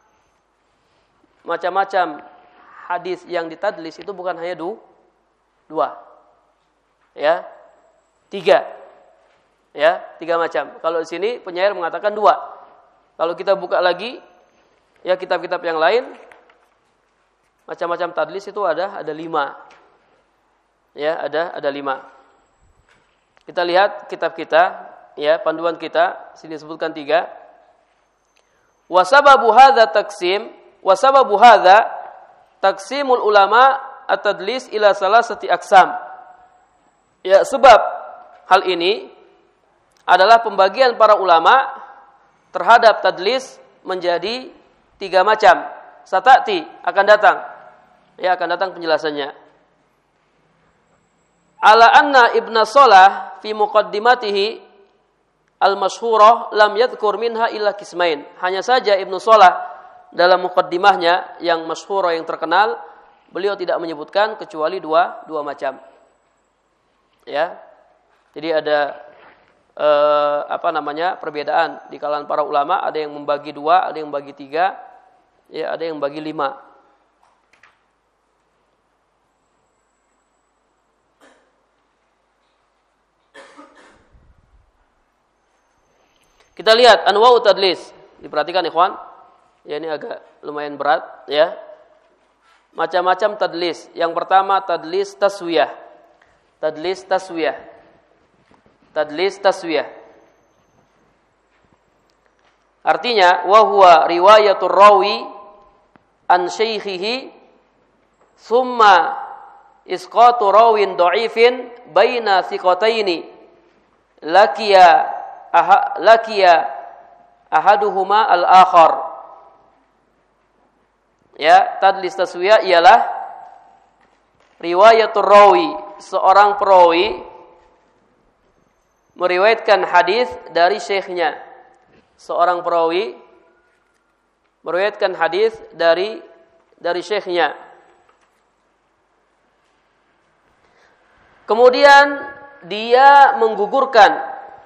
macam-macam hadis yang ditadlis itu bukan hanya du, dua, ya, tiga, ya, tiga macam. Kalau di sini penyair mengatakan dua. Kalau kita buka lagi, ya kitab-kitab yang lain, macam-macam tadlis itu ada ada lima, ya, ada ada lima. Kita lihat kitab kita, ya, panduan kita, sini disebutkan tiga. Wasababu hadza taksim, wasababu hadza taksimul ulama at-tadlis ila salasati aqsam. Ya, sebab hal ini adalah pembagian para ulama terhadap tadlis menjadi tiga macam. Satati akan datang. Ya, akan datang penjelasannya. Ala anna Ibnu Shalah fi muqaddimatihi al-masyhurah lam yadhkur minha illa qismain. Hanya saja Ibnu Shalah dalam muqaddimahnya yang masyhur yang terkenal, beliau tidak menyebutkan kecuali dua dua macam. Ya. Jadi ada eh, apa namanya? perbedaan di kalangan para ulama, ada yang membagi dua, ada yang membagi tiga, ya, ada yang membagi lima. Kita lihat anwa'ut tadlis. Diperhatikan, ikhwan. Ya, ini agak lumayan berat, ya. Macam-macam tadlis. Yang pertama tadlis taswiyah. Tadlis taswiyah. Tadlis taswiyah. Artinya wa huwa riwayatur rawi an syaikhihi thumma isqatu rawin dha'ifin baina thiqataini lakiya aha, lakiya ahaduhuma al-akhar. Ya, tadlis taswiyah ialah riwayatul rawi, seorang perawi meriwayatkan hadis dari syekhnya. Seorang perawi meriwayatkan hadis dari dari syekhnya. Kemudian dia menggugurkan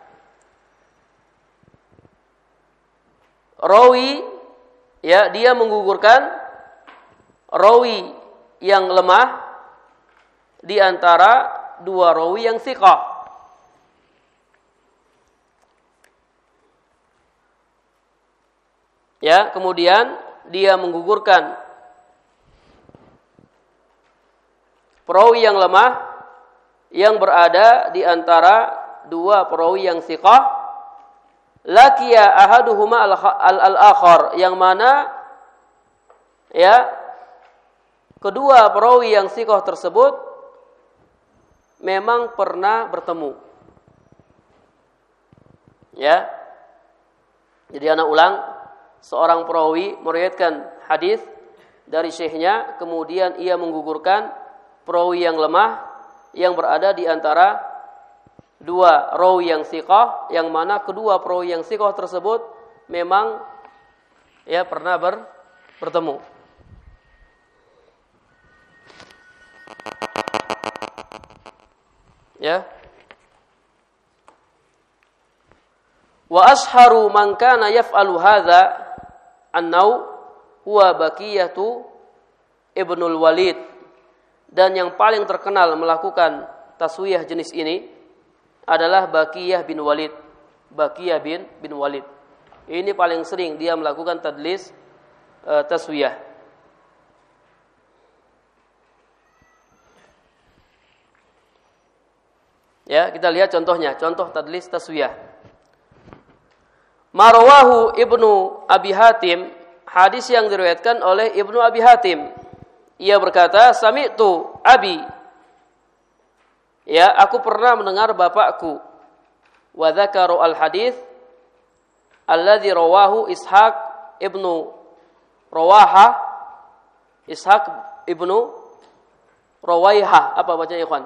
rawi, ya, dia menggugurkan rawi yang lemah di antara dua rawi yang thiqah. Ya, kemudian dia menggugurkan perawi yang lemah yang berada di antara dua perawi yang thiqah, lakiya ahaduhuma al-akhar, yang mana ya kedua perawi yang thiqah tersebut memang pernah bertemu. Ya. Jadi anak ulang, seorang perawi meriwayatkan hadis dari syekhnya, kemudian ia menggugurkan perawi yang lemah yang berada di antara dua rawi yang thiqah, yang mana kedua perawi yang thiqah tersebut memang ya pernah ber, bertemu. Ya. Wa asharu man kana yaf'alu hadza annau huwa Baqiyatu Ibnul Walid, dan yang paling terkenal melakukan taswiyah jenis ini adalah Baqiyah bin Walid. Baqiyah bin bin Walid. Ini paling sering dia melakukan tadlis uh, taswiyah. Ya, kita lihat contohnya, contoh tadlis taswiyah. Marwahu Ibnu Abi Hatim, hadis yang diriwayatkan oleh Ibnu Abi Hatim. Ia berkata, sami'tu abi. Ya, aku pernah mendengar bapakku wa dzakaru al-hadits alladzi rawahu Ishaq ibnu Rawaha Ishaq ibnu Rawaiha. Apa bacanya ikhwan?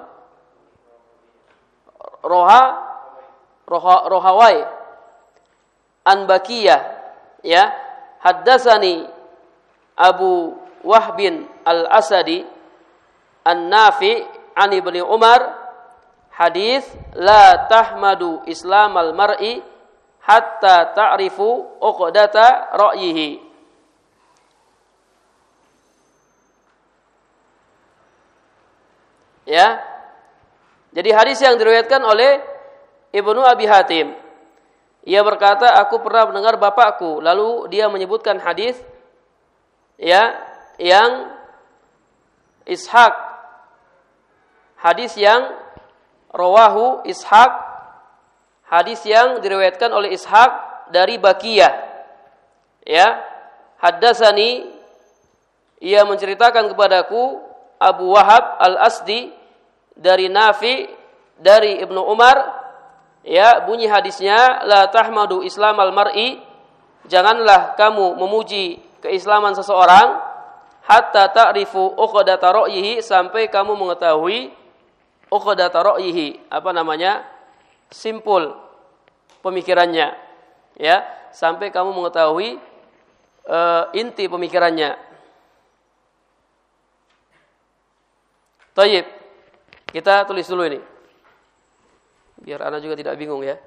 Roha Roha Rohawai an Bakiyah, ya. Haddatsani Abu Wahbin al-Asadi an-Nafi an Ibnu Umar hadis la tahmadu islamal mar'i hatta ta'rifu uqdata ra'yihi. Ya. Jadi hadis yang diriwayatkan oleh Ibnu Abi Hatim. Ia berkata, aku pernah mendengar bapakku, lalu dia menyebutkan hadis ya yang Ishaq, hadis yang rawahu Ishaq, hadis yang diriwayatkan oleh Ishaq dari Bakiyah. Ya, haddatsani, ia menceritakan kepadaku Abu Wahab al-Asdi dari Nafi dari Ibnu Umar. Ya, bunyi hadisnya, la tahmadu islamal mar'i, janganlah kamu memuji keislaman seseorang hatta ta'rifu uqdata ra'yihi, sampai kamu mengetahui uqdata ra'yihi, apa namanya? Simpul pemikirannya. Ya, sampai kamu mengetahui uh, inti pemikirannya. Tayyib. Kita tulis dulu ini. Biar Anda juga tidak bingung ya.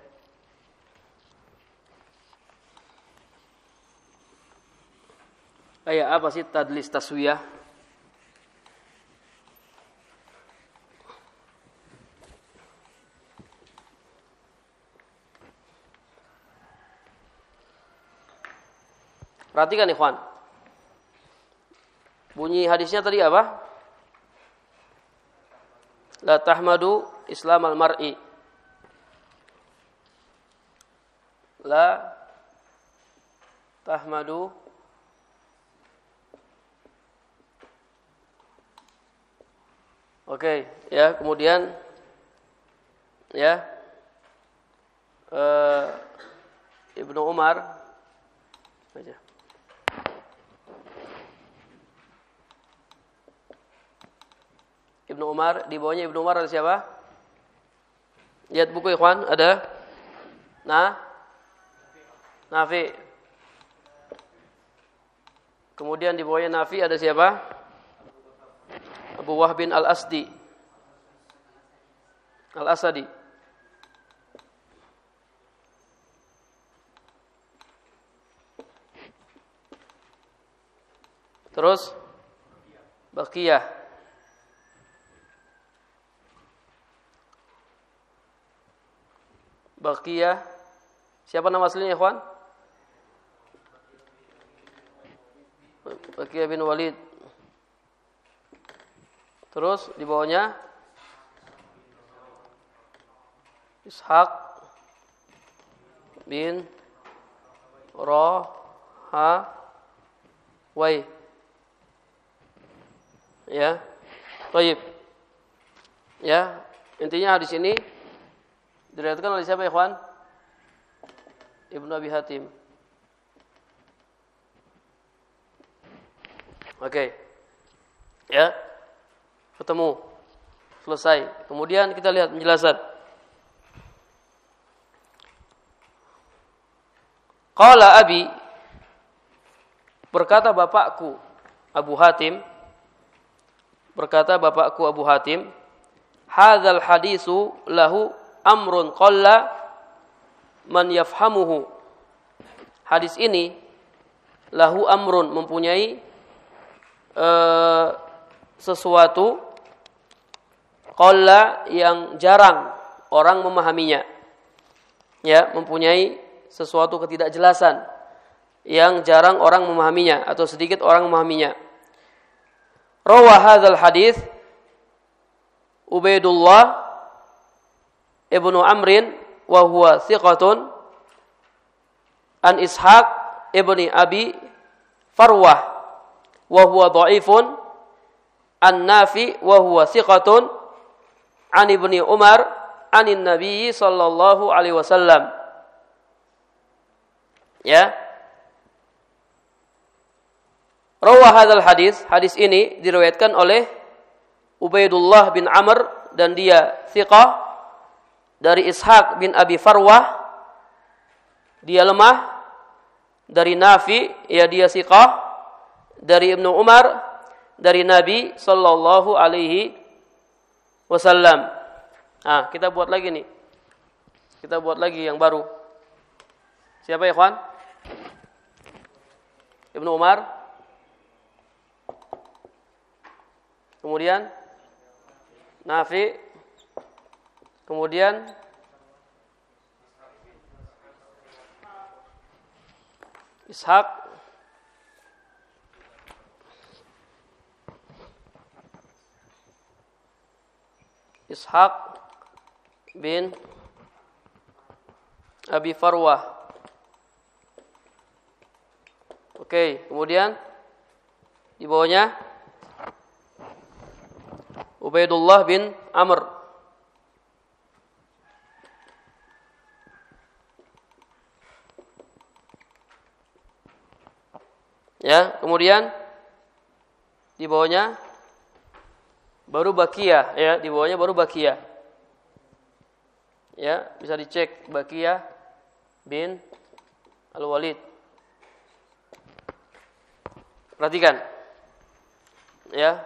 Kayak apa sih tadlis taswiyah? Perhatikan ikhwan. Bunyi hadisnya tadi apa? La tahmadu islamal mar'i. La tahmadu Oke, ya, kemudian ya uh, Ibnu Umar aja. Ibnu Umar, di bawahnya Ibnu Umar ada siapa? Lihat buku ikhwan, ada Nah Nafi. Kemudian di bawahnya Nafi ada siapa? Abu Wahbin al-Asdi Al-Asadi. Terus Bakiyah. Bakiyah. Siapa nama aslinya, ikhwan? Bakiyah bin Walid. Terus di bawahnya Ishaq bin Rahawai. Ya. Baik. Ya, intinya hadis ini diriwayatkan oleh siapa, ikhwan? Ibnu Abi Hatim. Oke. Ya. Ketemu. Selesai. Kemudian kita lihat penjelasan. Qala Abi, berkata bapakku Abu Hatim, berkata bapakku Abu Hatim, hadzal hadisu lahu amrun qalla man yafhamuhu. Hadis ini lahu amrun, mempunyai uh, sesuatu qalla yang jarang orang memahaminya. Ya, mempunyai sesuatu ketidakjelasan yang jarang orang memahaminya atau sedikit orang memahaminya. Rawa hadzal hadis Ubaidullah ibnu Amrin wa huwa thiqatun an Ishaq ibni Abi Farwah wa huwa dha'ifun an Nafi wa huwa thiqatun an Ibni Umar anin Nabi sallallahu alaihi wasallam. Ya. Rawa hadzal hadis, hadis ini diriwayatkan oleh Ubaidullah bin Amr dan dia thiqah, dari Ishaq bin Abi Farwah, dia lemah, dari Nafi, ya dia thiqah, dari Ibnu Umar, dari Nabi sallallahu alaihi wasallam. Nah, kita buat lagi nih. Kita buat lagi yang baru. Siapa ya, ikhwan? Ibnu Umar. Kemudian Nafi. Kemudian Ishaq. Ishaq bin Abi Farwah. Oke, kemudian di bawahnya Ubaidullah bin Amr. Ya, kemudian di bawahnya baru Bakiyah, ya, di bawahnya baru Bakiyah. Ya, bisa dicek Bakiyah bin Al-Walid. Perhatikan. Ya.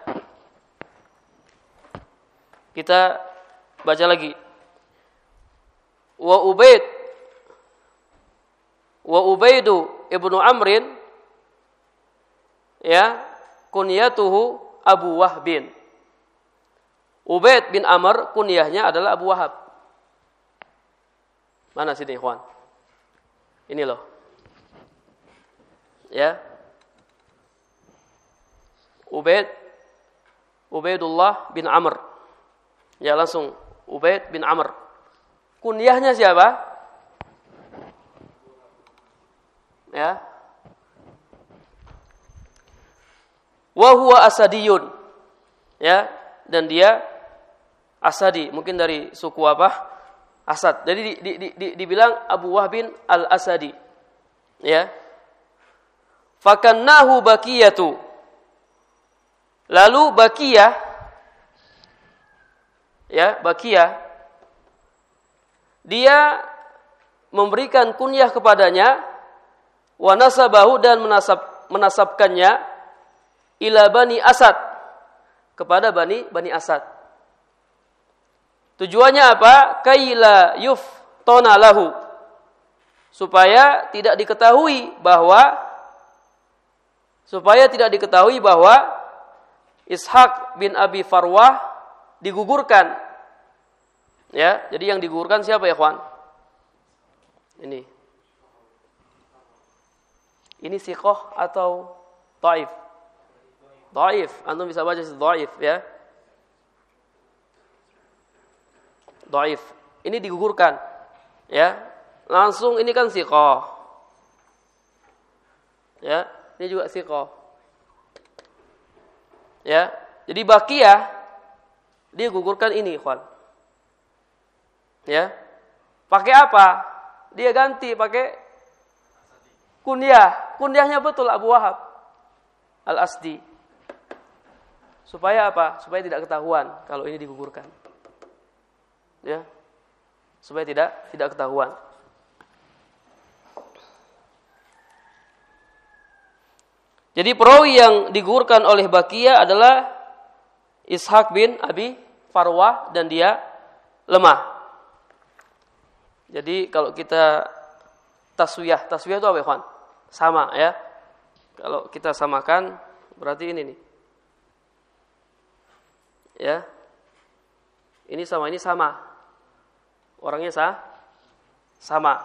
Kita baca lagi. Wa Ubaid Wa Ubaidu ibnu Amrin, ya, kunyatuhu Abu Wahbin. Ubaid bin Amr kunyahnya adalah Abu Wahab. Mana sini, ikhwan? Ini loh. Ya. Ubaid Ubaidullah bin Amr. Ya, langsung Ubaid bin Amr. Kunyahnya siapa? Ya. Wa huwa Asadiyun. Ya, dan dia Asadi, mungkin dari suku apa? Asad. Jadi di, di, di, dibilang Abu Wahbin Al-Asadi. Ya. Fakannahu Bakiyatu. Lalu Bakiyah, ya, Bakiyah, dia memberikan kunyah kepadanya, wa nasabahu, dan menasab, menasabkannya ila Bani Asad, kepada Bani Bani Asad. Tujuannya apa? Kaila yuftona lahu, supaya tidak diketahui bahwa supaya tidak diketahui bahwa Ishaq bin Abi Farwah digugurkan. Ya, jadi yang digugurkan siapa ya, kawan? Ini. Ini siqah atau dhaif? Dhaif. Antum bisa baca dhaif, ya. Dhaif. Ini digugurkan. Ya. Langsung ini kan siqah. Ya, ini juga siqah. Ya, jadi Bakiyah dia gugurkan ini, ikhwan. Ya. Pakai apa? Dia ganti pakai kunyah. Kunyahnya betul Abu Wahab Al-Asdi. Supaya apa? Supaya tidak ketahuan kalau ini digugurkan. Ya. Supaya tidak tidak ketahuan. Jadi perawi yang digugurkan oleh Bakiyah adalah Ishaq bin Abi Farwah, dan dia lemah. Jadi kalau kita taswiyah, taswiyah itu apa, ikhwan? Sama, ya. Kalau kita samakan berarti ini nih. Ya. Ini sama, ini sama. Orangnya sah? Sama.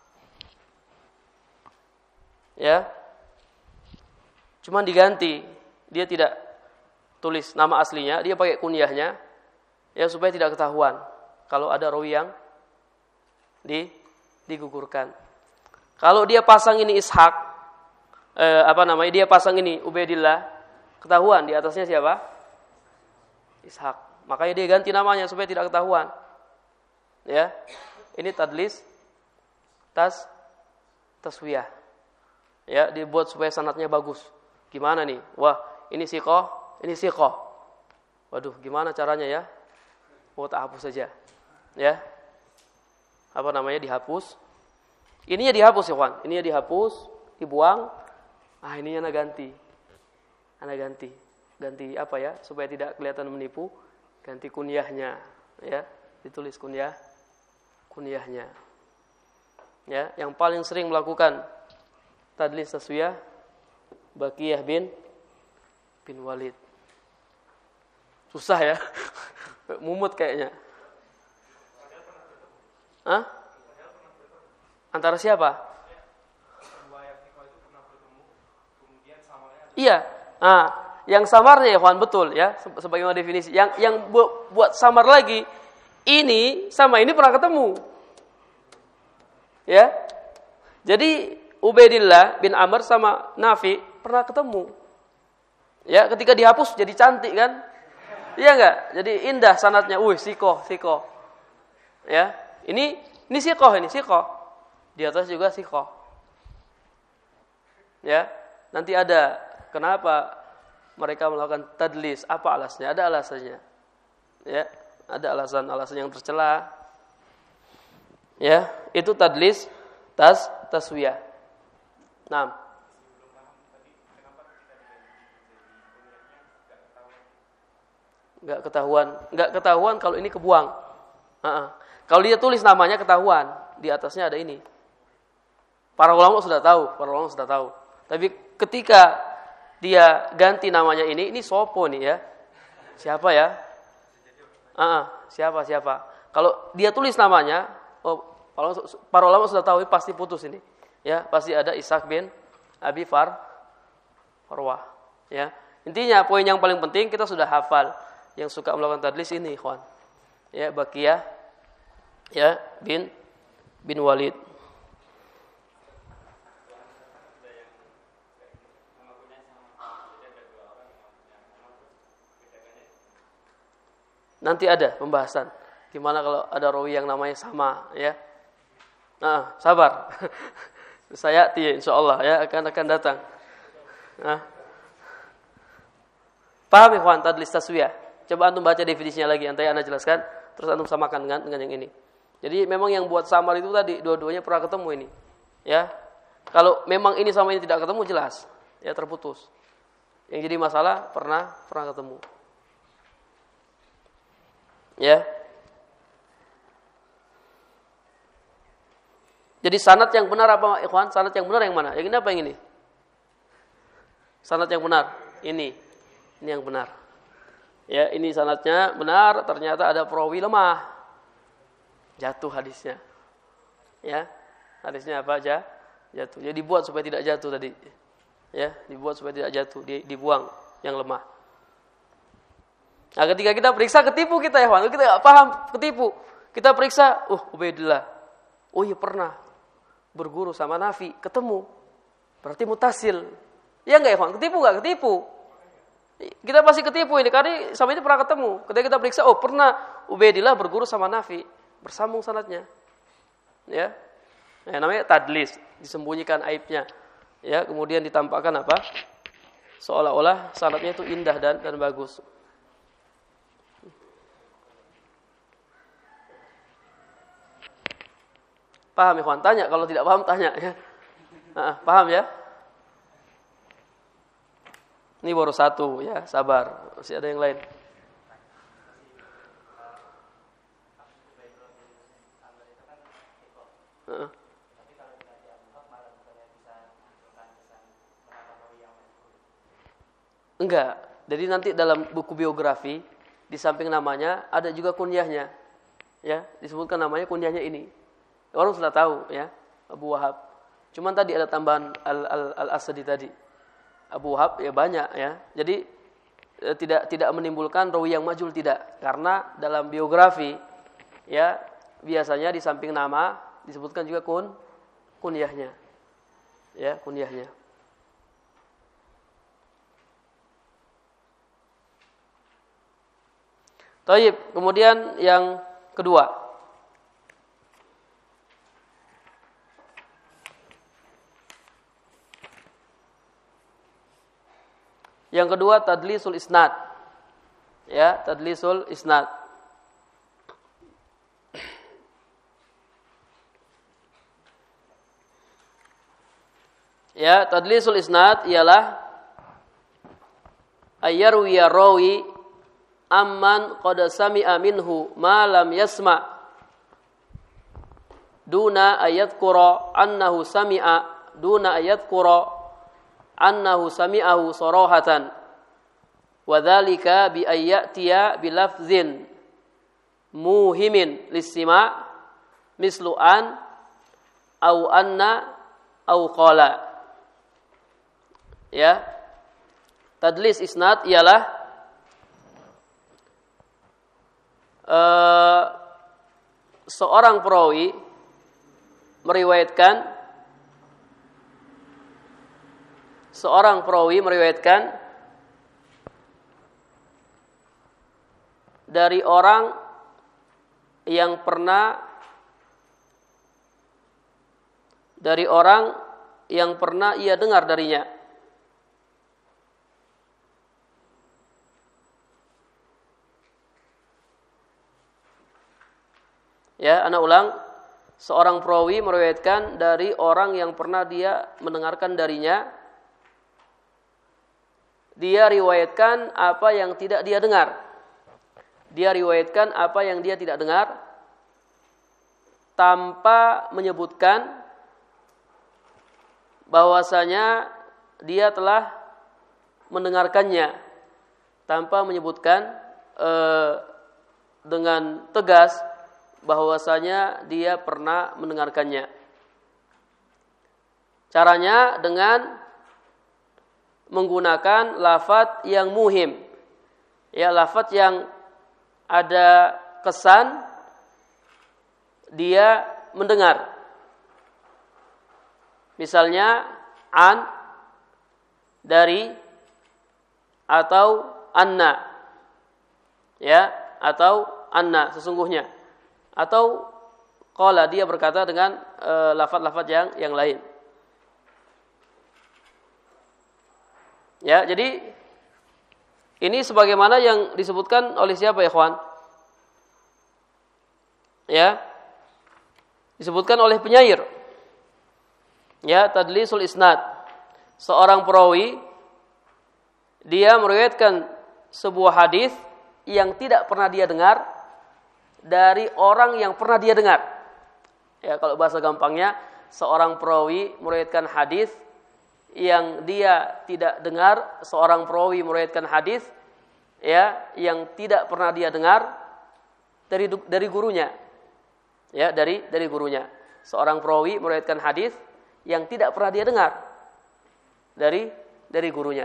Ya. Cuman diganti, dia tidak tulis nama aslinya, dia pakai kunyahnya, ya, supaya tidak ketahuan kalau ada rawi yang di digugurkan. Kalau dia pasang ini Ishaq, eh, apa namanya? Dia pasang ini Ubaidillah, ketahuan di atasnya siapa? Ishaq. Makanya dia ganti namanya supaya tidak ketahuan. Ya. Ini tadlis tas taswiyah. Ya, dibuat supaya sanadnya bagus. Gimana nih? Wah, ini siqah, ini siqah. Waduh, gimana caranya ya? Oh, tak hapus saja. Ya. Apa namanya? Dihapus. Ininya dihapus ya, kawan. Ininya dihapus, dibuang. Ah, ininya ana ganti. Ana ganti. Ganti apa ya? Supaya tidak kelihatan menipu. Ganti kunyahnya, ya. Ditulis kunyah. Kunyahnya. Ya, yang paling sering melakukan tadlis taswiyah Baqiyah bin bin Walid. Susah ya. Mumut kayaknya. Hah? Antara siapa? Iya. Ah, yang samarnya ya, kawan, betul ya, sebagaimana definisi. Yang yang bu, buat samar lagi, ini sama ini pernah ketemu. Ya. Jadi Ubaidillah bin Amr sama Nafi pernah ketemu. Ya, ketika dihapus jadi cantik kan? Iya enggak? Jadi indah sanadnya. Wih, sikoh, sikoh. Ya, ini ini sikoh, ini sikoh. Di atas juga sikoh. Ya, nanti ada kenapa mereka melakukan tadlis, apa alasnya? Ada alasannya. Ya, ada alasan-alasan yang tercela. Ya, itu tadlis tas taswiyah. Nah, nggak ketahuan, nggak ketahuan kalau ini kebuang. Uh-uh. Kalau dia tulis namanya ketahuan, di atasnya ada ini. Para ulama sudah tahu, para ulama sudah tahu. Tapi ketika dia ganti namanya ini, ini sopo nih ya? Siapa ya? Uh-uh. Siapa siapa? Kalau dia tulis namanya, oh, para ulama sudah tahu ini pasti putus ini. Ya, pasti ada Ishaq bin Abi Far Farwah. Ya, intinya poin yang paling penting kita sudah hafal. Yang suka melakukan tadlis ini, ikhwan. Ya, Baqiyah ya bin bin Walid. Nanti ada pembahasan gimana kalau ada rawi yang namanya sama, ya. Nah, sabar. Saya ti insyaallah ya akan akan datang. Nah. Paham ikhwan tadlis taswiyah? Coba antum baca definisinya lagi, nanti ana jelaskan, terus antum samakan dengan dengan yang ini. Jadi memang yang buat samar itu tadi dua-duanya pernah ketemu ini. Ya. Kalau memang ini sama ini tidak ketemu jelas, ya terputus. Yang jadi masalah pernah pernah ketemu. Ya. Jadi sanad yang benar apa, ikhwan? Sanad yang benar yang mana? Yang ini apa yang ini? Sanad yang benar. Ini. Ini yang benar. Ya, ini sanadnya benar, ternyata ada perawi lemah. Jatuh hadisnya. Ya. Hadisnya apa aja? Jatuh. Jadi dibuat supaya tidak jatuh tadi. Ya, dibuat supaya tidak jatuh, dibuang yang lemah. Nah, ketika kita periksa ketipu kita ya, ikhwan. Kita enggak paham ketipu. Kita periksa, uh, Ubaidillah. Oh iya pernah berguru sama Nafi, ketemu. Berarti mutasil. Ya enggak, Ikhwan? Ketipu enggak? Ketipu. Kita pasti ketipu ini karena sama ini pernah ketemu. Ketika kita periksa, oh pernah Ubaidillah berguru sama Nafi, bersambung sanadnya. Ya. Nah, namanya tadlis, disembunyikan aibnya. Ya, kemudian ditampakkan apa? Seolah-olah sanadnya itu indah dan dan bagus. Paham ikhwan? Tanya, kalau tidak paham tanya ya. Nah, paham ya? Ini baru satu ya, sabar. Masih ada yang lain. Uh. Enggak. Jadi nanti dalam buku biografi di samping namanya ada juga kunyahnya. Ya, disebutkan namanya kunyahnya ini. Orang sudah tahu ya, Abu Wahab. Cuman tadi ada tambahan Al-Al-Al-Asadi tadi. Abu Wahab ya banyak ya. Jadi eh, tidak tidak menimbulkan rawi yang majhul tidak. Karena dalam biografi ya biasanya di samping nama disebutkan juga kun kunyahnya. Ya, kunyahnya. Taib, kemudian yang kedua. Yang kedua tadlisul isnad. Ya, tadlisul isnad. Ya, tadlisul isnad ialah ayyarwiya rawi amman qad sami'a minhu ma lam yasma' duna ayadhkura annahu sami'a duna ayadhkura annahu sami'ahu sarahatan wa dzalika bi ayyatiya bi lafzin muhimin lis-sima' mislu an au anna au qala. Ya, tadlis isnad ialah uh, seorang perawi meriwayatkan seorang perawi meriwayatkan dari orang yang pernah dari orang yang pernah ia dengar darinya. Ya, ana ulang, seorang perawi meriwayatkan dari orang yang pernah dia mendengarkan darinya. Dia riwayatkan apa yang tidak dia dengar. Dia riwayatkan apa yang dia tidak dengar tanpa menyebutkan bahwasanya dia telah mendengarkannya, tanpa menyebutkan eh, dengan tegas bahwasanya dia pernah mendengarkannya. Caranya dengan menggunakan lafadz yang muhim. Ya, lafadz yang ada kesan dia mendengar. Misalnya an, dari, atau anna. Ya, atau anna sesungguhnya. Atau qala, dia berkata dengan e, lafaz-lafaz yang yang lain. Ya, jadi ini sebagaimana yang disebutkan oleh siapa ya, ikhwan? Ya. Disebutkan oleh penyair. Ya, tadlisul isnad. Seorang perawi dia meriwayatkan sebuah hadis yang tidak pernah dia dengar dari orang yang pernah dia dengar. Ya, kalau bahasa gampangnya, seorang perawi meriwayatkan hadis yang dia tidak dengar, seorang perawi meriwayatkan hadis ya yang tidak pernah dia dengar dari dari gurunya. Ya, dari dari gurunya. Seorang perawi meriwayatkan hadis yang tidak pernah dia dengar dari dari gurunya.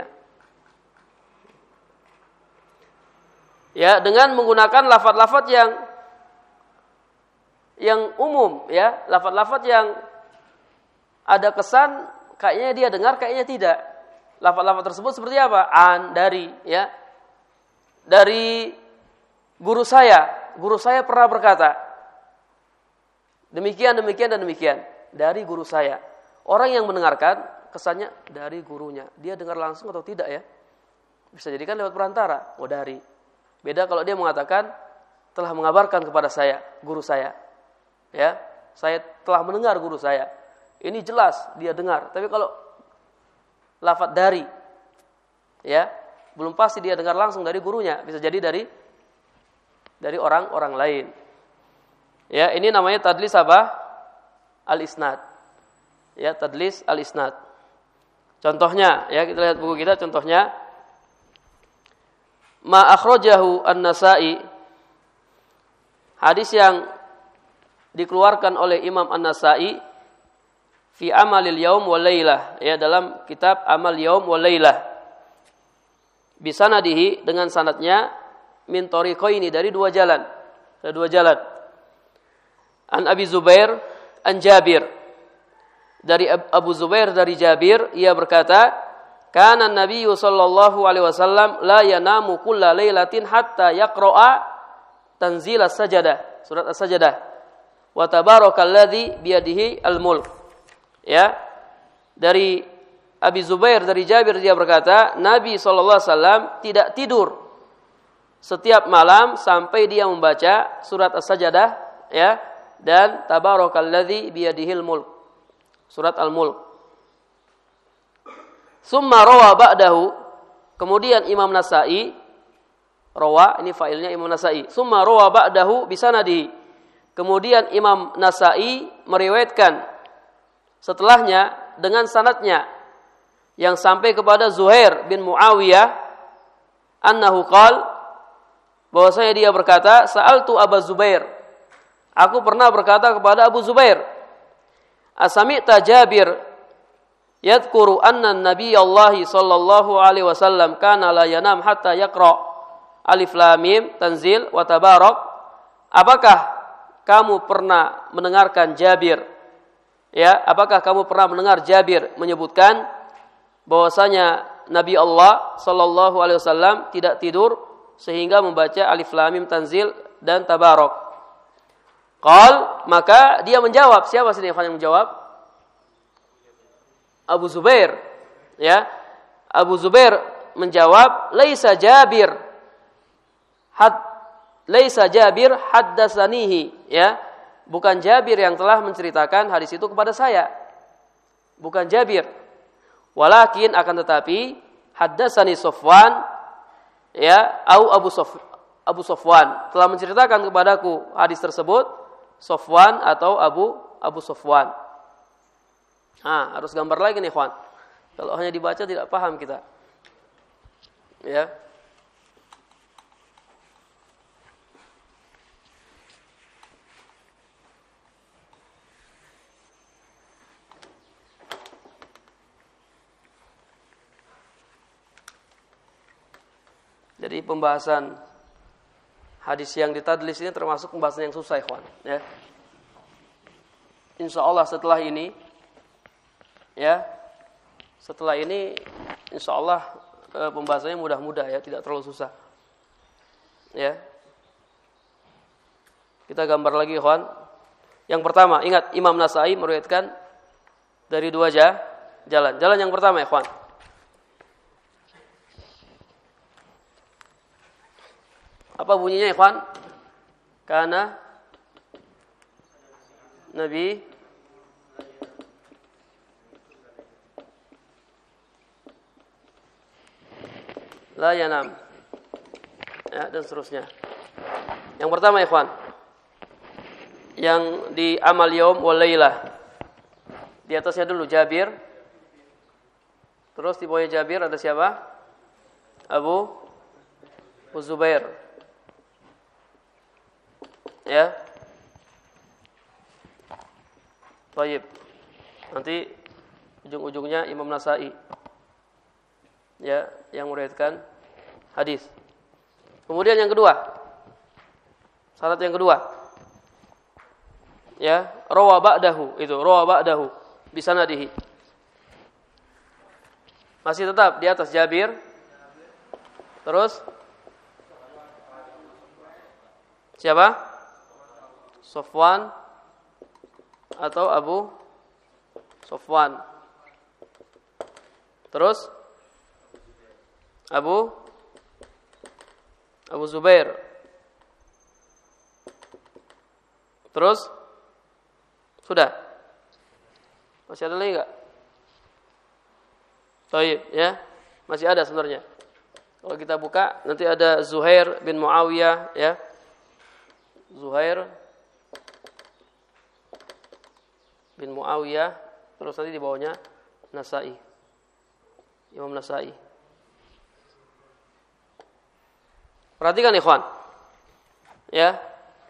Ya, dengan menggunakan lafaz-lafaz yang yang umum, ya, lafaz-lafaz yang ada kesan kayaknya dia dengar, kayaknya tidak. Lafaz-lafaz tersebut seperti apa? An, dari, ya. Dari guru saya, guru saya pernah berkata demikian, demikian dan demikian. Dari guru saya. Orang yang mendengarkan kesannya dari gurunya. Dia dengar langsung atau tidak, ya? Bisa jadi kan lewat perantara. Oh, dari. Beda kalau dia mengatakan telah mengabarkan kepada saya, guru saya. Ya, saya telah mendengar guru saya. Ini jelas dia dengar. Tapi kalau lafaz dari, ya, belum pasti dia dengar langsung dari gurunya. Bisa jadi dari dari orang-orang lain. Ya, ini namanya tadlis apa? Al-isnad. Ya, tadlis al-isnad. Contohnya, ya, kita lihat buku kita. Contohnya, ma akhrajahu an-Nasa'i, hadis yang dikeluarkan oleh Imam An-Nasa'i fi amalil yaum wal lailah, ya, dalam kitab Amal Yaum wal Lailah. Bisanadihi, dengan sanadnya, min tariqaini, dari dua jalan. Dari dua jalan. An Abi Zubair an Jabir. Dari Abu Zubair dari Jabir, ia berkata, kana Nabi sallallahu alaihi wasallam la yanamu kulla lailatin hatta yaqra'a tanzil as-sajadah, surat as-sajadah. Wa tabarakalladzi biyadihi al-mulk. Ya. Dari Abi Zubair dari Jabir dia berkata, Nabi shallallahu alaihi wasallam tidak tidur setiap malam sampai dia membaca surat As-Sajdah, ya, dan Tabarakalladzi biyadihil mulk, surat Al-Mulk. Summa rawa ba'dahu, kemudian Imam Nasa'i rawa, ini failnya Imam Nasa'i. Summa rawa ba'dahu bisanadihi, kemudian Imam Nasa'i meriwayatkan setelahnya dengan sanadnya yang sampai kepada Zuhair bin Muawiyah annahu qala, bahwasanya dia berkata, sa'altu Abu Zubair, aku pernah berkata kepada Abu Zubair, asami'ta Jabir yadhkuru anna Nabiyallahi sallallahu alaihi wasallam kana la yanam hatta yaqra alif lam mim tanzil wa tabarak, apakah kamu pernah mendengarkan Jabir, ya, apakah kamu pernah mendengar Jabir menyebutkan bahwasanya Nabi Allah sallallahu alaihi wasallam tidak tidur sehingga membaca alif lam mim tanzil dan tabarak. Qal, maka dia menjawab, siapa sini yang menjawab? Abu Zubair, ya. Abu Zubair menjawab, laisa Jabir had laisa Jabir haddatsanihi, ya. Bukan Jabir yang telah menceritakan hadis itu kepada saya. Bukan Jabir. Walakin akan tetapi haddatsani Sofwan, ya, au Abu Sof, Abu Sofwan telah menceritakan kepadaku hadis tersebut Sofwan atau Abu Abu Sofwan. Ah, harus gambar lagi nih, ikhwan. Kalau hanya dibaca tidak paham kita. Ya. Jadi pembahasan hadis yang ditadlis ini termasuk pembahasan yang susah, ikhwan, ya. Insya Allah setelah ini, ya, setelah ini insya Allah e, pembahasannya mudah-mudah, ya, tidak terlalu susah, ya. Kita gambar lagi, ikhwan. Yang pertama, ingat Imam Nasa'i meriwayatkan dari dua jalan. Jalan yang pertama, ikhwan. Apa bunyinya, ikhwan? Karena Nabi la yanam, ya, dan seterusnya. Yang pertama, ikhwan, yang di amal yaum wal lailah, di atasnya dulu Jabir, terus di bawahnya Jabir ada siapa? Abu Abu Zubair, ya. Baik. Nanti ujung-ujungnya Imam Nasa'i, ya, yang meriwayatkan hadis. Kemudian yang kedua, syarat yang kedua, ya, rawa ba'dahu, itu rawa ba'dahu bisanadihi. Masih tetap di atas Jabir. Terus siapa? Sofwan atau Abu Sofwan. Terus Abu Abu Zubair. Terus sudah. Masih ada lagi enggak? Baik, ya. Masih ada sebenarnya. Kalau kita buka nanti ada Zuhair bin Muawiyah, ya. Zuhair bin Muawiyah, terus nanti di bawahnya Nasa'i, Imam Nasa'i. Perhatikan, ikhwan, ya.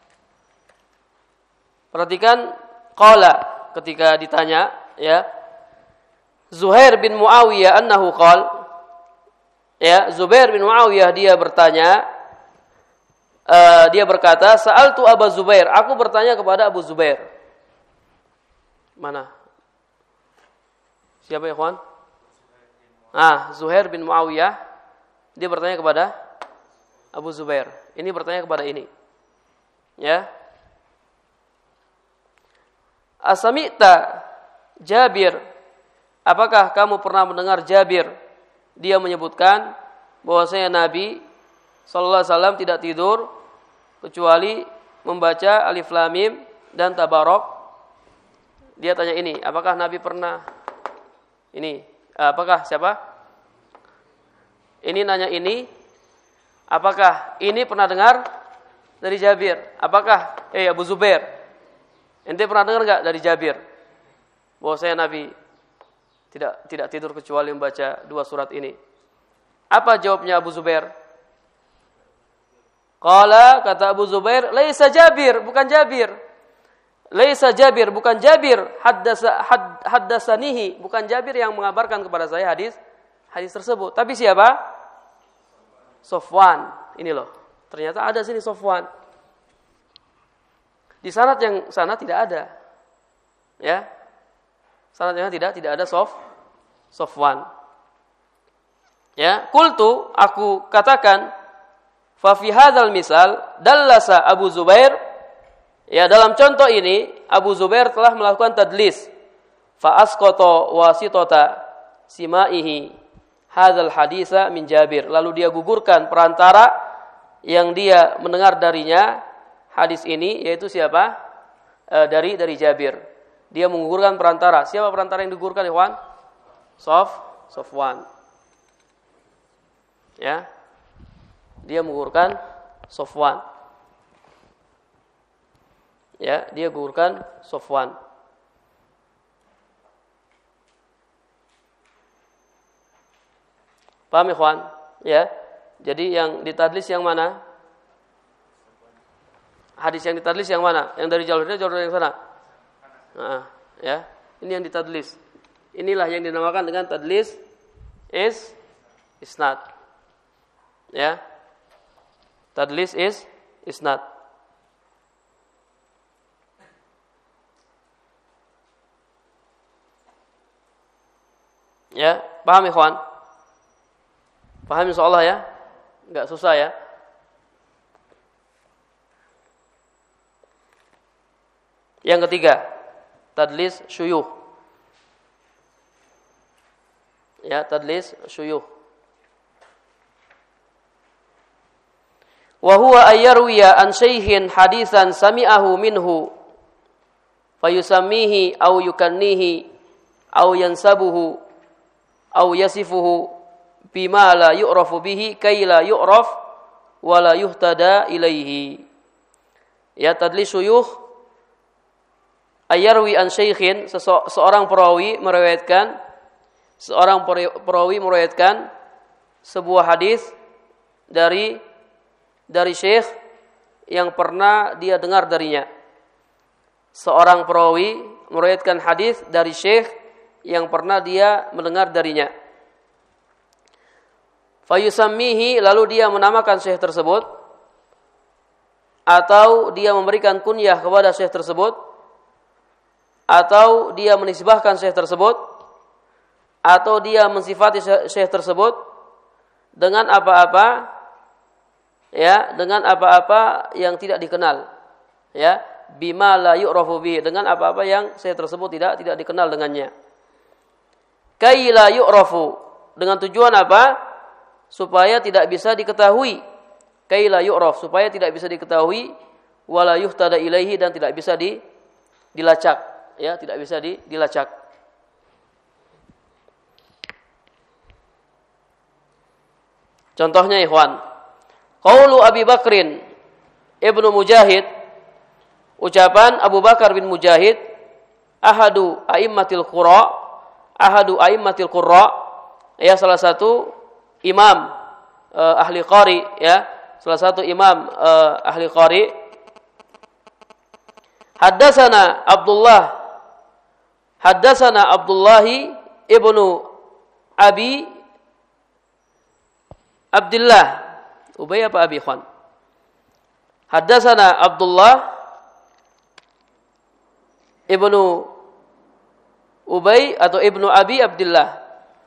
Perhatikan qala, ketika ditanya, ya, Zuhair bin Muawiyah annahu qala, ya, Zubair bin Muawiyah dia bertanya, uh, dia berkata, sa'altu Abu Zubair, aku bertanya kepada Abu Zubair. Mana? Siapa, ya, ikhwan? Ah, Zuhair bin Muawiyah dia bertanya kepada Abu Zubair. Ini bertanya kepada ini. Ya. Asami'ta Jabir apakah kamu pernah mendengar Jabir dia menyebutkan bahwasanya Nabi sallallahu alaihi wasallam tidak tidur kecuali membaca Alif Lam Mim dan Tabarok? Dia tanya ini, apakah Nabi pernah ini? Apakah siapa? Ini nanya ini, apakah ini pernah dengar dari Jabir? Apakah eh Abu Zubair, ente pernah dengar enggak dari Jabir bahwasanya Nabi tidak tidak tidur kecuali membaca dua surat ini? Apa jawabnya Abu Zubair? Qala, kata Abu Zubair, laisa Jabir, bukan Jabir. Laisa Jabir, bukan Jabir, haddasa had, haddasanihi, bukan Jabir yang mengabarkan kepada saya hadis hadis tersebut. Tapi siapa? Sofwan. Ini loh. Ternyata ada sini Sofwan. Di sanad yang sana tidak ada. Ya. Sanad yang tidak tidak ada Sof Sofwan. Ya, qultu, aku katakan, fa fi hadzal misal dallasa Abu Zubair. Ya, dalam contoh ini Abu Zubair telah melakukan tadlis. Fa asqata wasitata simaihi hadzal haditsa min Jabir. Lalu dia gugurkan perantara yang dia mendengar darinya hadis ini, yaitu siapa? E, dari dari Jabir. Dia menggugurkan perantara. Siapa perantara yang digugurkan, ikhwan? Sof Sofwan. Ya. Dia menggugurkan Sofwan. Ya, dia gugurkan Sofwan. Paham, ikhwan? Ya. Jadi yang ditadlis yang mana? Hadis yang ditadlis yang mana? Yang dari jalur ini, jalur yang sana. Nah, ya. Ini yang ditadlis. Inilah yang dinamakan dengan tadlis is isnad. Ya. Tadlis is isnad. Ya, paham ikhwan? Paham insyaallah ya? Enggak susah ya? Yang ketiga, tadlis syuyukh. Ya, tadlis syuyukh. Wa huwa ayyarwiya an syaihin hadisan sami'ahu minhu fayusammihi aw yukannihi aw yansabuhu aw yasifuhu bima la yu'rafu bihi kay la yu'raf wa la yuhtada ilaihi. Ya, tadlis syuyukh ayyarwi an syaikhin, seorang perawi meriwayatkan seorang perawi meriwayatkan sebuah hadis dari dari syekh yang pernah dia dengar darinya. Seorang perawi meriwayatkan hadis dari syekh yang pernah dia mendengar darinya. Fayusammihi, lalu dia menamakan syekh tersebut, atau dia memberikan kunyah kepada syekh tersebut, atau dia menisbahkan syekh tersebut, atau dia mensifati syekh tersebut dengan apa-apa, ya, dengan apa-apa yang tidak dikenal, ya, bima la yu'rafu bihi, dengan apa-apa yang syekh tersebut tidak tidak dikenal dengannya. Kay la yu'rafu, dengan tujuan apa? Supaya tidak bisa diketahui. Kay la yu'raf, supaya tidak bisa diketahui, wala yuhtada ilaihi, dan tidak bisa di, dilacak, ya, tidak bisa di, dilacak. Contohnya ikhwan, qaulu Abi Bakrin Ibnu Mujahid, ucapan Abu Bakar bin Mujahid, ahadu a'immatil qura, ahadu a'immatil qurra, ya, salah satu imam uh, ahli qari, ya, salah satu imam uh, ahli qari. Haddatsana Abdullah Haddatsana Abdullahi ibnu Abi Abdullah, Ubay apa Abi Khan? Haddatsana Abdullah ibnu Ubay atau ibnu Abi Abdullah.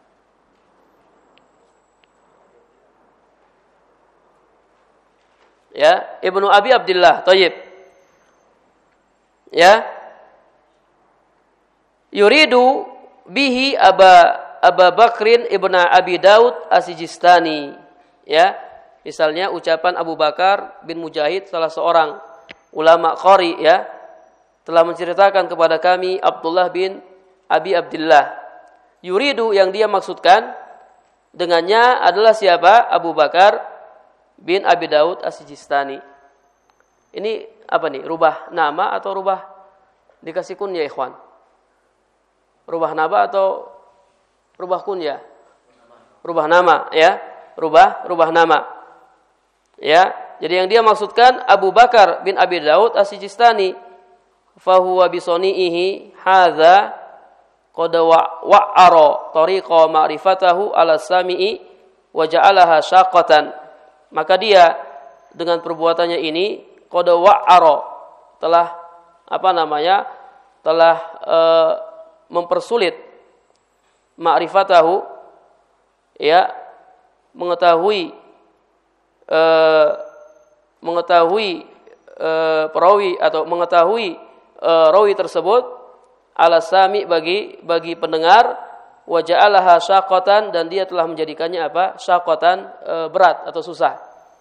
Ya, ibnu Abi Abdullah. Thayyib. Ya. Yuridu bihi Aba Aba Bakrin ibn Abi Daud As-Sijistani. Ya, misalnya ucapan Abu Bakar bin Mujahid, salah seorang ulama qari, ya, telah menceritakan kepada kami Abdullah bin Abi Abdullah. Yuridu, yang dia maksudkan dengannya adalah siapa? Abu Bakar bin Abi Daud As-Sijistani. Ini apa nih? Rubah nama atau rubah dikasih kunyah, ikhwan? Rubah nama atau rubah kunyah? Rubah nama, ya. Rubah rubah nama. Ya. Jadi yang dia maksudkan Abu Bakar bin Abi Daud As-Sijistani, fa huwa bi sani'ihi hadza qad wa'ara tariqa ma'rifatahu ala sami'i wa ja'alaha syaqatan. Maka dia dengan perbuatannya ini qad wa'ara, telah apa namanya? telah e, mempersulit ma'rifatahu, ya, mengetahui e, mengetahui e, perawi atau mengetahui e, rawi tersebut ala sami, bagi bagi pendengar, wa ja'alaha syaqatan, dan dia telah menjadikannya apa? Syaqatan, e, berat atau susah.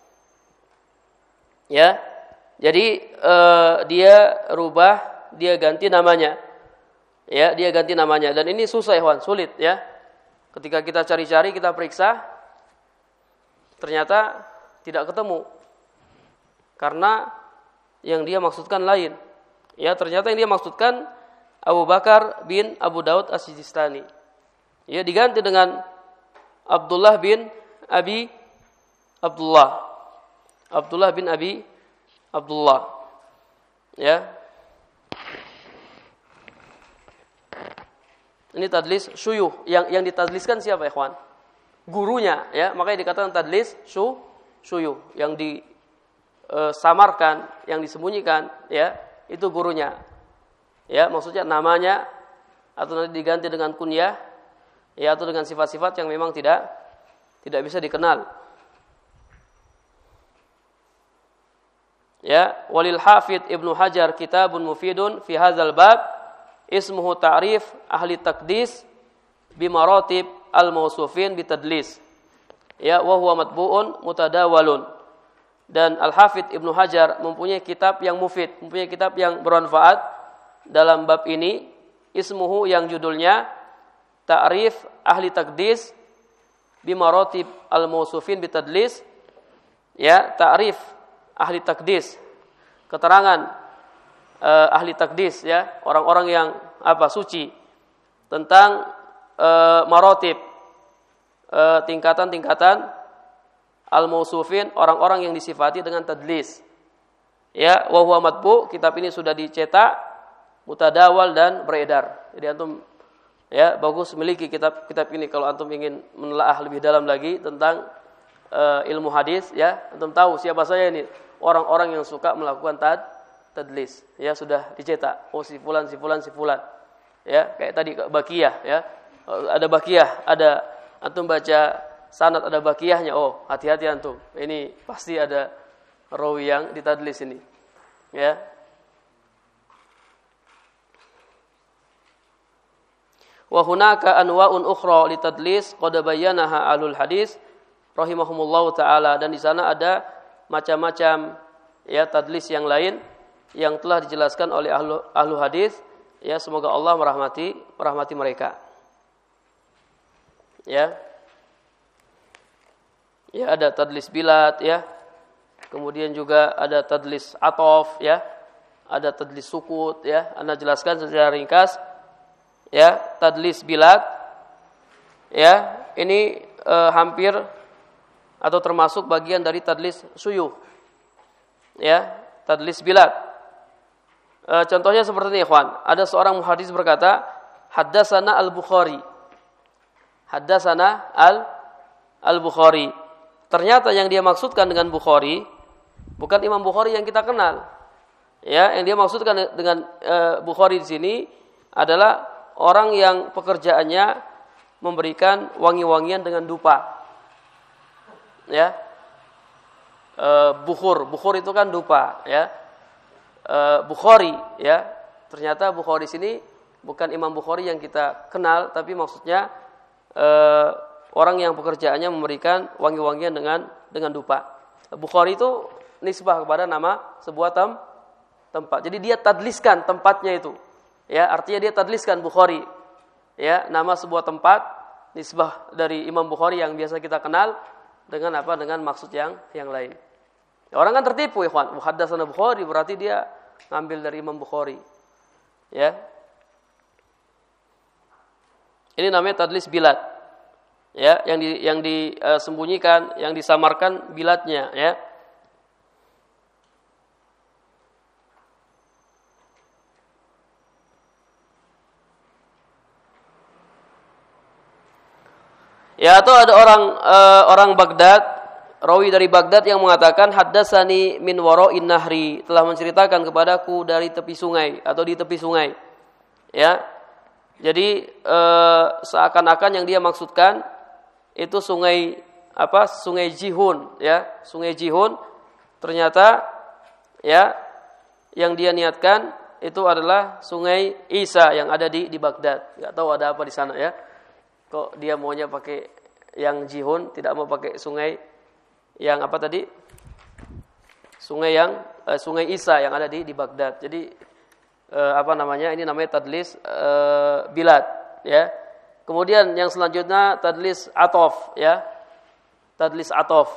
Ya. Jadi e, dia rubah, dia ganti namanya. Ya, dia ganti namanya, dan ini susah, ikhwan, sulit, ya. Ketika kita cari-cari, kita periksa, ternyata tidak ketemu. Karena yang dia maksudkan lain. Ya, ternyata yang dia maksudkan Abu Bakar bin Abu Daud As-Sijistani. Ya, diganti dengan Abdullah bin Abi Abdullah. Abdullah bin Abi Abdullah. Ya. Ini tadlis syuyuh. Yang yang ditadliskan siapa, ikhwan? Gurunya, ya. Makanya dikatakan tadlis syu syuyuh. Yang disamarkan, yang disembunyikan, ya, itu gurunya. Ya, maksudnya namanya atau nanti diganti dengan kunyah, ya, atau dengan sifat-sifat yang memang tidak tidak bisa dikenal. Ya, walil hafidh Ibnu Hajar kitabun mufidun fi hadzal bab ismuhu ta'rif ahli taqdis bimaratib al-mausufin bitadlis. Ya, wa huwa matbu'un mutadawalun. Dan Al-Hafidz Ibnu Hajar mempunyai kitab yang mufid, mempunyai kitab yang bermanfaat dalam bab ini. Ismuhu, yang judulnya Ta'rif ahli taqdis bimaratib al-mausufin bitadlis. Ya, ta'rif ahli taqdis, keterangan Uh, ahli takdis, ya, orang-orang yang apa? Suci, tentang uh, marotib, uh, tingkatan-tingkatan al-mausufin, orang-orang yang disifati dengan tadlis. Ya, wa huwa matbu, kitab ini sudah dicetak, mutadawal, dan beredar. Jadi antum, ya, bagus memiliki kitab-kitab ini kalau antum ingin menelaah lebih dalam lagi tentang uh, ilmu hadis, ya. Antum tahu siapa saja ini orang-orang yang suka melakukan tad tadlis, ya, sudah dicetak. Oh, si fulan, si fulan, si fulan. Ya, kayak tadi bakiyah, ya. Ada bakiyah, ada antum baca sanad ada bakiyahnya. Oh, hati-hati antum. Ini pasti ada rawi yang ditadlis ini. Ya. Wa hunaka anwa'un ukhra litadlis qad bayyanaha ahlul hadis rahimahumullahu taala, dan di sana ada macam-macam, ya, tadlis yang lain yang telah dijelaskan oleh ahlu, ahlu hadis, ya, semoga Allah merahmati merahmati mereka. Ya. Ya, ada tadlis bilat, ya. Kemudian juga ada tadlis atof, ya. Ada tadlis sukut, ya. Anda jelaskan secara ringkas. Ya, tadlis bilat, ya, ini e, hampir atau termasuk bagian dari tadlis syuyuh. Ya, tadlis bilat. E, contohnya seperti ini, ikhwan. Ada seorang muhadis berkata, haddatsana al-Bukhari. Haddatsana al al-Bukhari. Ternyata yang dia maksudkan dengan Bukhari bukan Imam Bukhari yang kita kenal. Ya, yang dia maksudkan dengan e, Bukhari di sini adalah orang yang pekerjaannya memberikan wangi-wangian dengan dupa. Ya. E, bukhur, bukhur itu kan dupa, ya. E, Bukhari, ya. Ternyata Bukhari sini bukan Imam Bukhari yang kita kenal, tapi maksudnya uh, orang yang pekerjaannya memberikan wangi-wangian dengan dengan dupa. Bukhari itu nisbah kepada nama sebuah tem, tempat. Jadi dia tadliskan tempatnya itu. Ya, artinya dia tadliskan Bukhari. Ya, nama sebuah tempat nisbah dari Imam Bukhari yang biasa kita kenal dengan apa? Dengan maksud yang yang lain. Orang kan tertipu, ikhwan. Muhaddatsana Bukhari berarti dia ngambil dari Imam Bukhari. Ya. Ini namanya tadlis bilat. Ya, yang di yang disembunyikan, yang disamarkan bilatnya, ya. Ya, atau ada orang uh, orang Baghdad, rawi dari Baghdad yang mengatakan haddatsani min wara'in nahri, telah menceritakan kepadaku dari tepi sungai atau di tepi sungai. Ya. Jadi uh, seakan-akan yang dia maksudkan itu sungai apa? Sungai Jihun, ya. Sungai Jihun ternyata ya yang dia niatkan itu adalah Sungai Isa yang ada di di Baghdad. Enggak tahu ada apa di sana, ya. Kok dia maunya pakai yang Jihun, tidak mau pakai sungai yang apa tadi? Sungai yang eh, Sungai Isa yang ada di di Baghdad. Jadi eh, apa namanya? Ini namanya tadlis eh, bilad, ya. Kemudian yang selanjutnya tadlis atof, ya. Tadlis atof.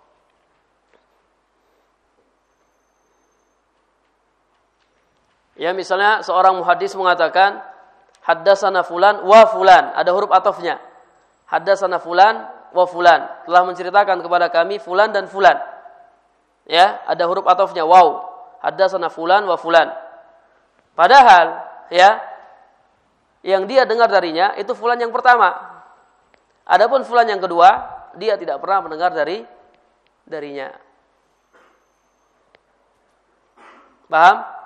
Ya, misalnya seorang muhaddis mengatakan haddatsana fulan wa fulan, ada huruf atofnya. Haddatsana fulan wa fulan, telah menceritakan kepada kami fulan dan fulan. Ya, ada huruf atofnya waw. Haddatsana fulan wa fulan. Padahal, ya, yang dia dengar darinya itu fulan yang pertama. Adapun fulan yang kedua, dia tidak pernah mendengar dari darinya. Paham?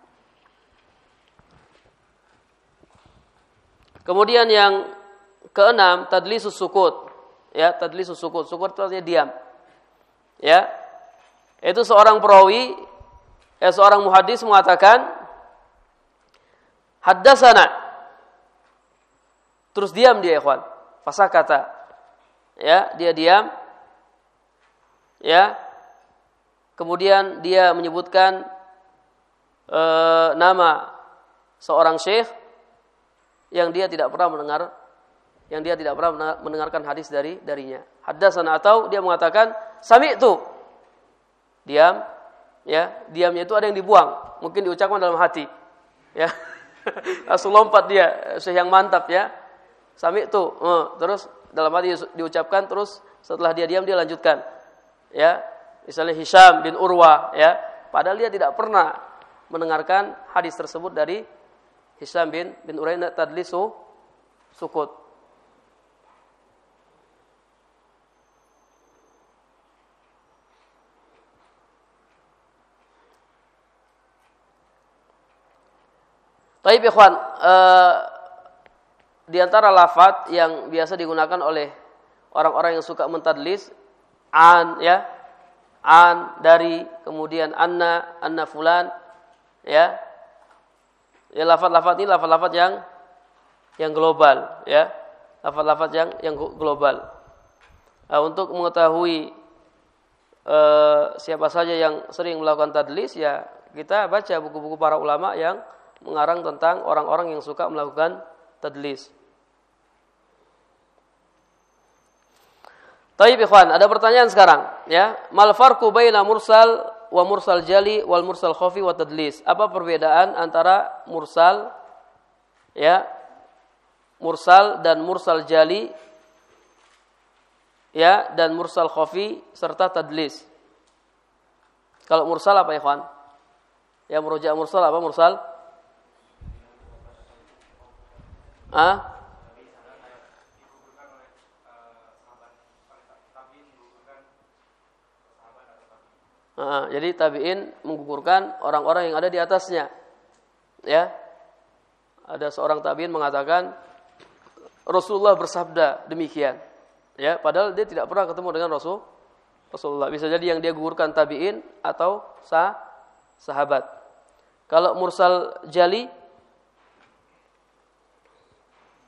Kemudian yang keenam, tadlisus sukut. Ya, tadlisus sukut. Sukut itu artinya diam. Ya. Itu seorang perawi, ya, seorang muhaddis mengatakan haddatsana. Terus diam dia, ikhwan. Fasakata. Ya, dia diam. Ya. Kemudian dia menyebutkan e, nama seorang syekh yang dia tidak pernah mendengar, yang dia tidak pernah mendengarkan hadis dari darinya. Haddatsana, atau dia mengatakan sami'tu. Diam, ya, diamnya itu ada yang dibuang, mungkin diucapkan dalam hati. Ya. Langsung lompat dia, syekh yang mantap, ya. Sami'tu, uh, terus dalam hati diucapkan, terus setelah dia diam dia lanjutkan. Ya. Misalnya Hisham bin Urwa, ya. Padahal dia tidak pernah mendengarkan hadis tersebut dari Hisham bin bin Urayna, tadlisu sukut. Baik, ikhwan, uh, di antara lafaz yang biasa digunakan oleh orang-orang yang suka mentadlis, an, ya, an, dari, kemudian anna, anna fulan, ya. Ya, lafaz-lafaz ini lafaz-lafaz yang yang global, ya. Lafaz-lafaz yang yang global. Nah, untuk mengetahui uh, siapa saja yang sering melakukan tadlis, ya kita baca buku-buku para ulama yang mengarang tentang orang-orang yang suka melakukan tadlis. Taib, ikhwan, ada pertanyaan sekarang, ya. Mal farqu baina mursal wa mursal jali wal mursal khafi wa tadlis. Apa perbedaan antara mursal, ya, mursal dan mursal jali, ya, dan mursal khafi serta tadlis? Kalau mursal apa, ikhwan? Ya, merujuk mursal apa mursal? Ah? Nah, jadi tabi'in menggugurkan orang-orang yang ada di atasnya. Ya. Ada seorang tabi'in mengatakan Rasulullah bersabda demikian. Ya, padahal dia tidak pernah ketemu dengan Rasul Rasulullah. Bisa jadi yang dia gugurkan tabi'in atau sah, sahabat. Kalau mursal jali,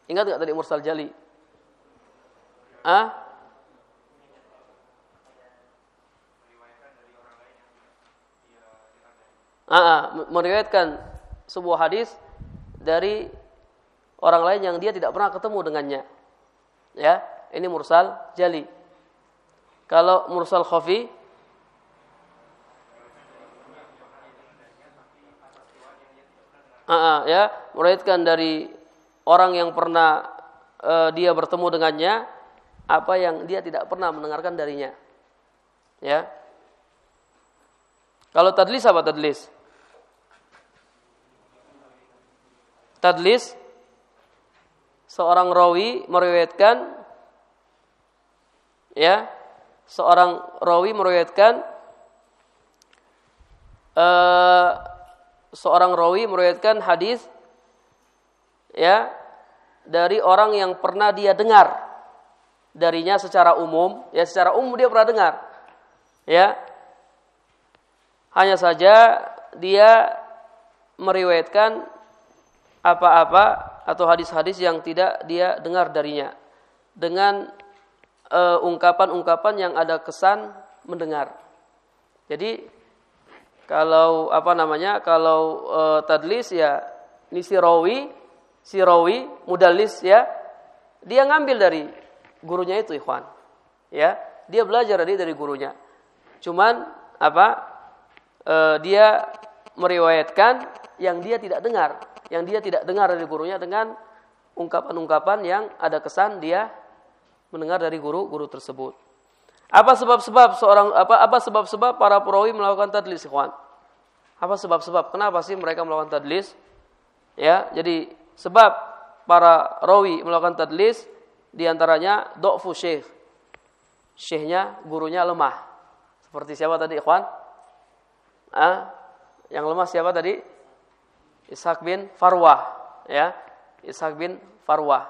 Ingat enggak tadi mursal jali? Ah? Ah, ah, meriwayatkan sebuah hadis dari orang lain yang dia tidak pernah ketemu dengannya. Ya, ini mursal jali. Kalau mursal khafi, ah, ah, ya, meriwayatkan dari orang yang pernah uh, dia bertemu dengannya apa yang dia tidak pernah mendengarkan darinya. Ya. Kalau tadlis apa tadlis? Tadlis seorang rawi meriwayatkan ya, seorang rawi meriwayatkan uh, seorang rawi meriwayatkan hadis ya dari orang yang pernah dia dengar darinya secara umum, ya secara umum dia pernah dengar. Ya. Hanya saja dia meriwayatkan apa-apa atau hadis-hadis yang tidak dia dengar darinya dengan uh, ungkapan-ungkapan yang ada kesan mendengar. Jadi kalau apa namanya? Kalau uh, tadlis ya ini si rawi, si rawi mudallis ya, dia ngambil dari gurunya itu, ikhwan. Ya, dia belajar dari dari gurunya. Cuman apa? Uh, dia meriwayatkan yang dia tidak dengar, yang dia tidak dengar dari gurunya dengan ungkapan-ungkapan yang ada kesan dia mendengar dari guru-guru tersebut. Apa sebab-sebab seorang apa apa sebab-sebab para perawi melakukan tadlis, ikhwan? Apa sebab-sebab? Kenapa sih mereka melakukan tadlis? Ya, jadi sebab para rawi melakukan tadlis di antaranya dha'fu syekh. Syekhnya, gurunya lemah. Seperti siapa tadi, ikhwan? Ah, yang lemah siapa tadi? Ishaq bin Farwah, ya. Ishaq bin Farwah.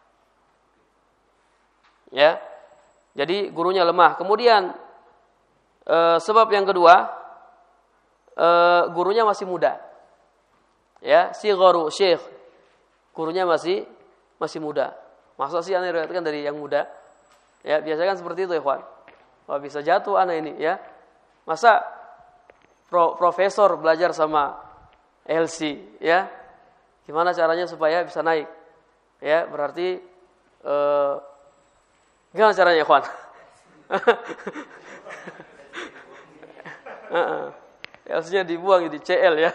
Ya. Jadi gurunya lemah. Kemudian e, sebab yang kedua, e, gurunya masih muda. Ya, sigharu syekh. Gurunya masih masih muda. Masa sih aneh riwayatkan dari yang muda? Ya, biasanya kan seperti itu, ikhwan. Wah, bisa jatuh aneh ini, ya. Masa Pro, profesor belajar sama L C, ya, gimana caranya supaya bisa naik, ya, berarti eh, gimana caranya, ikhwan? L C-nya dibuang di C L, ya,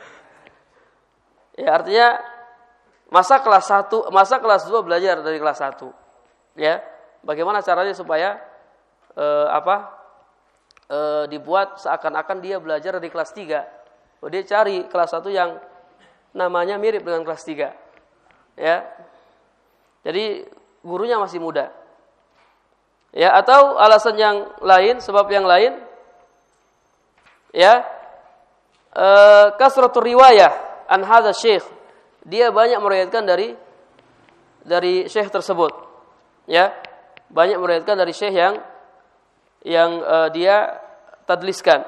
ya artinya masa kelas satu, masa kelas dua belajar dari kelas satu, ya, bagaimana caranya supaya eh, apa? E, dibuat seakan-akan dia belajar dari kelas tiga. Oh, dia cari kelas satu yang namanya mirip dengan kelas tiga. Ya. Jadi gurunya masih muda. Ya, atau alasan yang lain, sebab yang lain ya. E, kasratur riwayah an hadza syekh. Dia banyak meriwayatkan dari dari syekh tersebut. Ya. Banyak meriwayatkan dari syekh yang yang uh, dia tadliskan.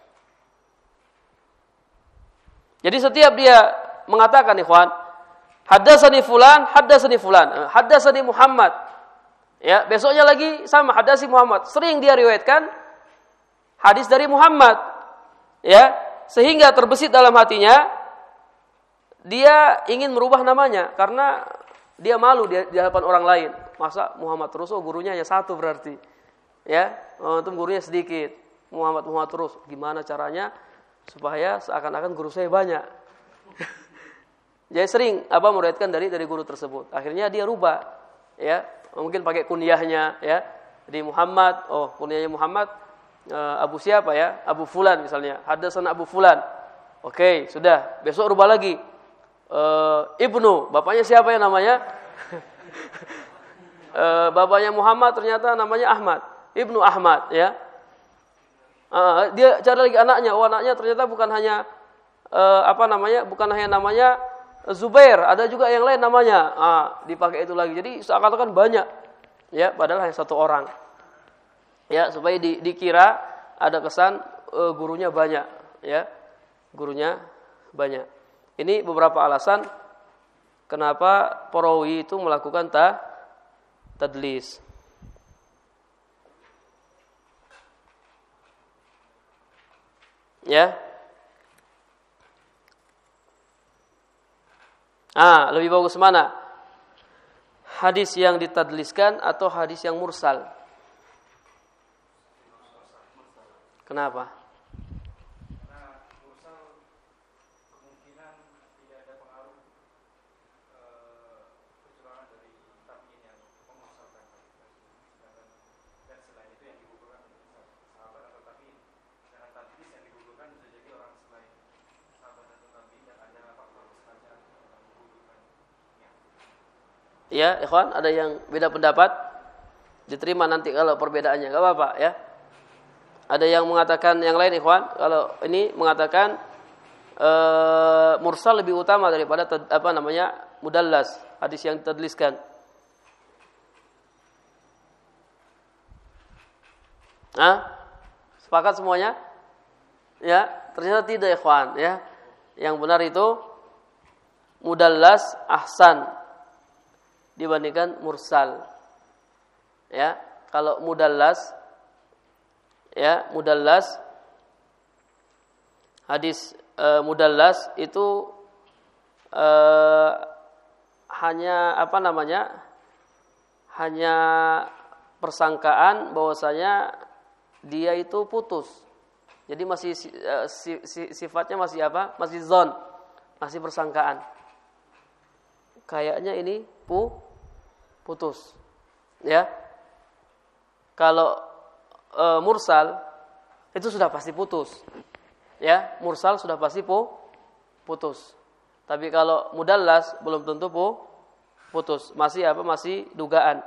Jadi setiap dia mengatakan, ikhwan, haddatsani fulan, haddatsani fulan, haddatsani Muhammad. Ya, besoknya lagi sama haddatsani Muhammad. Sering dia riwayatkan hadis dari Muhammad. Ya, sehingga terbesit dalam hatinya dia ingin merubah namanya karena dia malu di hadapan orang lain. Masa Muhammad terus, oh gurunya hanya satu berarti. Ya, untuk gurunya sedikit, Muhammad Muhammad terus. Gimana caranya supaya seakan-akan guru saya banyak? Jadi sering apa meriwayatkan dari dari guru tersebut. Akhirnya dia rubah, ya, mungkin pakai kunyahnya, ya, di Muhammad. Oh, kunyahnya Muhammad, uh, Abu siapa ya? Abu Fulan misalnya. Haddatsana Abu Fulan. Oke, sudah. Besok rubah lagi. Uh, Ibnu, bapaknya siapa ya namanya? uh, bapaknya Muhammad ternyata namanya Ahmad. Ibnu Ahmad, ya. Uh, dia cari lagi anaknya. Oh, anaknya ternyata bukan hanya uh, apa namanya? Bukan hanya namanya Zubair, ada juga yang lain namanya. Ah, dipakai itu lagi. Jadi seakan-akan banyak. Ya, padahal hanya satu orang. Ya, supaya di, dikira ada kesan uh, gurunya banyak, ya. Gurunya banyak. Ini beberapa alasan kenapa perawi itu melakukan ta, tadlis. Ya. Ah, lebih bagus mana? Hadis yang ditadliskan atau hadis yang mursal? Kenapa? Ya, ikhwan, ada yang beda pendapat? Diterima nanti kalau perbedaannya, enggak apa-apa ya. Ada yang mengatakan yang lain, ikhwan, kalau ini mengatakan e, mursal lebih utama daripada tad, apa namanya? Mudallas, hadis yang ditadliskan. Hah? Sepakat semuanya? Ya, ternyata tidak, ikhwan, ya. Yang benar itu mudallas ahsan dibandingkan mursal. Ya, kalau mudallas ya, mudallas hadis e, mudallas itu e, hanya apa namanya? Hanya persangkaan bahwasanya dia itu putus. Jadi masih e, sifatnya masih apa? Masih zon, masih persangkaan. Kayaknya ini pu putus. Ya. Kalau e, mursal itu sudah pasti putus. Ya, mursal sudah pasti pu putus. Tapi kalau mudallas belum tentu pu putus. Masih apa? Masih dugaan.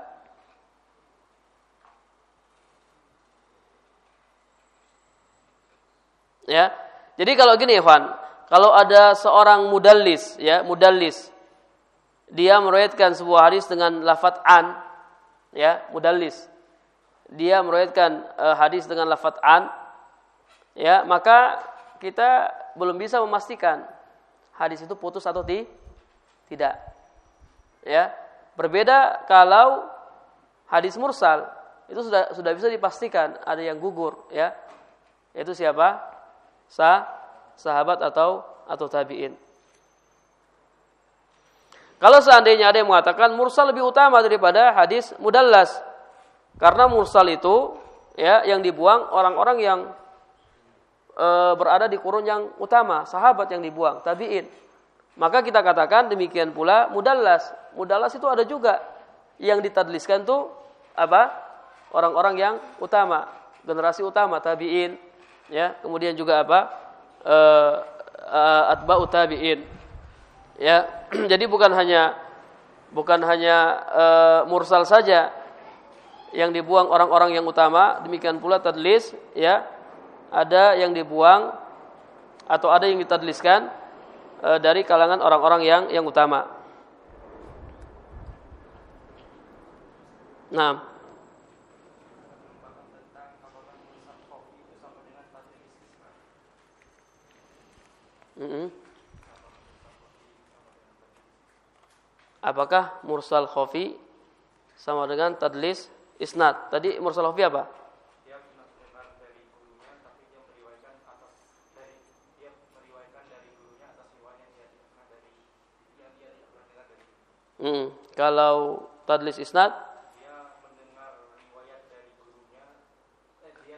Ya. Jadi kalau gini, Evan, kalau ada seorang mudallis, ya, mudallis dia meriwayatkan sebuah hadis dengan lafaz an, ya, mudallis. Dia meriwayatkan uh, hadis dengan lafaz an, ya, maka kita belum bisa memastikan hadis itu putus atau ti, tidak. Ya, berbeda kalau hadis mursal itu sudah sudah bisa dipastikan ada yang gugur, ya. Itu siapa? Sa sahabat atau atau tabi'in. Kalau seandainya ada yang mengatakan mursal lebih utama daripada hadis mudallas, karena mursal itu ya yang dibuang orang-orang yang e, berada di kurun yang utama, sahabat yang dibuang, tabi'in. Maka kita katakan demikian pula mudallas. Mudallas itu ada juga yang ditadliskan tuh apa? Orang-orang yang utama, generasi utama, tabi'in, ya. Kemudian juga apa? E, e, atba'ut tabi'in. Ya, jadi bukan hanya bukan hanya e, mursal saja yang dibuang orang-orang yang utama, demikian pula tadlis, ya. Ada yang dibuang atau ada yang ditadliskan e, dari kalangan orang-orang yang yang utama. Nah, mm-hmm. Apakah mursal khafi sama dengan tadlis isnad? Tadi mursal khafi apa? Dia mendengar dari gurunya, tapi dia meriwayatkan atas dari dia meriwayatkan dari gurunya atas riwayat yang dia dengar dari yang dia tidak pernah dengar dari. Hmm. Kalau tadlis isnad? Dia mendengar riwayat dari gurunya, eh, dia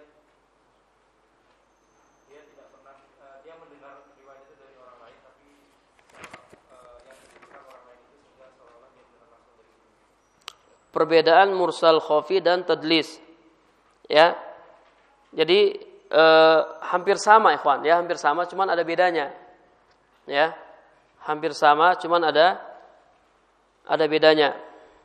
dia tidak pernah uh, dia mendengar riwayat itu dari orang lain, tapi uh, yang disebutkan orang lain itu sudah seolah-olah dia mendengar langsung dari gurunya. Perbedaan mursal khafi dan tadlis, ya. Jadi eh, hampir sama, ikhwan, ya, hampir sama, cuman ada bedanya, ya. Hampir sama, cuman ada ada bedanya.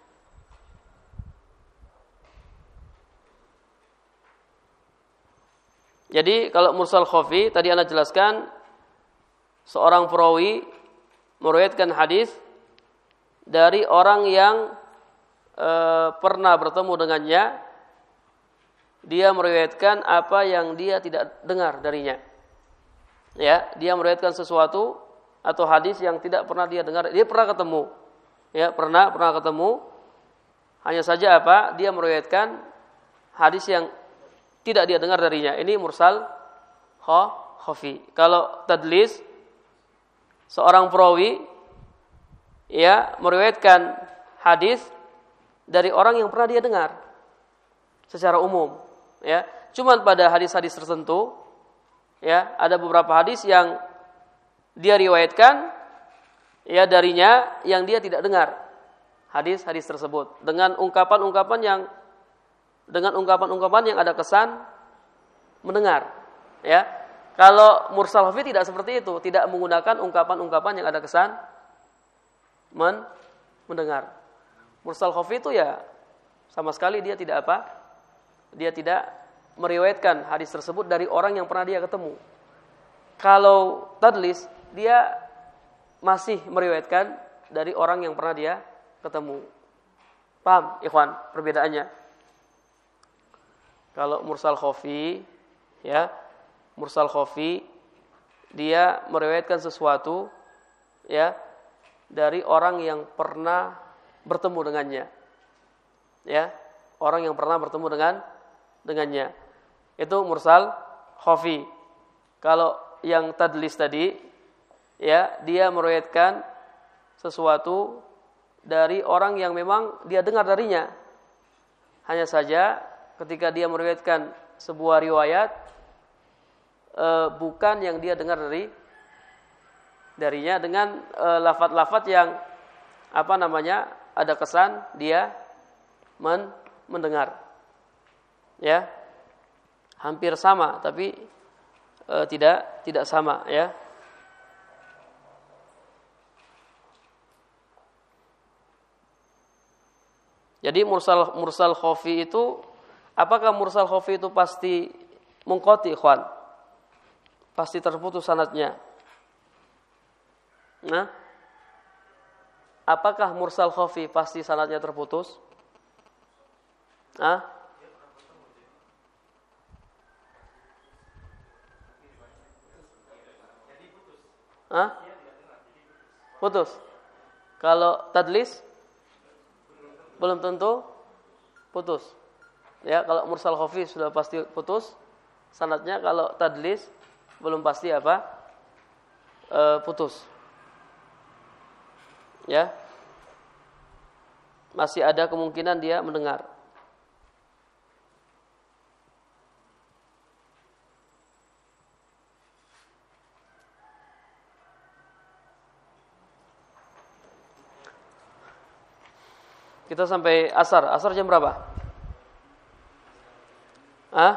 Jadi kalau mursal khafi tadi Anda jelaskan, seorang perawi meriwayatkan hadis dari orang yang E, pernah bertemu dengannya, dia meriwayatkan apa yang dia tidak dengar darinya. Ya, dia meriwayatkan sesuatu atau hadis yang tidak pernah dia dengar, dia pernah ketemu, Ya, pernah pernah ketemu. Hanya saja apa? Dia meriwayatkan hadis yang tidak dia dengar darinya. Ini mursal khafi. Kalau tadlis, seorang perawi ya meriwayatkan hadis dari orang yang pernah dia dengar secara umum. Ya, cuman pada hadis-hadis tertentu, ya ada beberapa hadis yang dia riwayatkan ya darinya yang dia tidak dengar hadis-hadis tersebut dengan ungkapan-ungkapan yang dengan ungkapan-ungkapan yang ada kesan mendengar. Ya, kalau mursal khafi tidak seperti itu, tidak menggunakan ungkapan-ungkapan yang ada kesan men mendengar. Mursal khafi itu ya sama sekali dia tidak apa? Dia tidak meriwayatkan hadis tersebut dari orang yang pernah dia ketemu. Kalau tadlis, dia masih meriwayatkan dari orang yang pernah dia ketemu. Paham, ikhwan, perbedaannya? Kalau mursal khafi, ya, mursal khafi dia meriwayatkan sesuatu ya dari orang yang pernah bertemu dengannya. Ya, orang yang pernah bertemu dengan dengannya. Itu mursal khafi. Kalau yang tadlis tadi, ya, dia meriwayatkan sesuatu dari orang yang memang dia dengar darinya. Hanya saja ketika dia meriwayatkan sebuah riwayat e, bukan yang dia dengar dari darinya dengan e, lafaz-lafaz yang apa namanya? Ada kesan dia men, mendengar. Ya. Hampir sama tapi e, tidak tidak sama, ya. Jadi mursal mursal khafi itu, apakah mursal khafi itu pasti munqati, ikhwan? Pasti terputus sanadnya. Nah, apakah mursal khafi pasti sanadnya terputus? Hah? Hah? Putus. Kalau tadlis belum tentu putus. Ya, kalau mursal khafi sudah pasti putus sanadnya, kalau tadlis belum pasti apa? E, putus. Ya. Masih ada kemungkinan dia mendengar. Kita sampai asar. Asar jam berapa? Ah?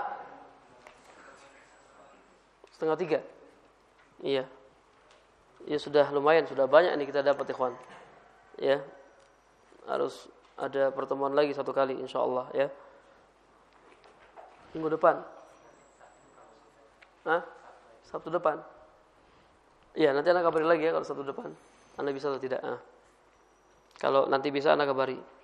Setengah tiga. Iya. Ya sudah lumayan, sudah banyak nih kita dapat, ikhwan. Ya. Harus ada pertemuan lagi satu kali insyaallah, ya. Minggu depan. Ah? Sabtu depan. Iya, nanti anak kabari lagi ya kalau Sabtu depan. Anda bisa atau tidak? Ah. Kalau nanti bisa anak kabari.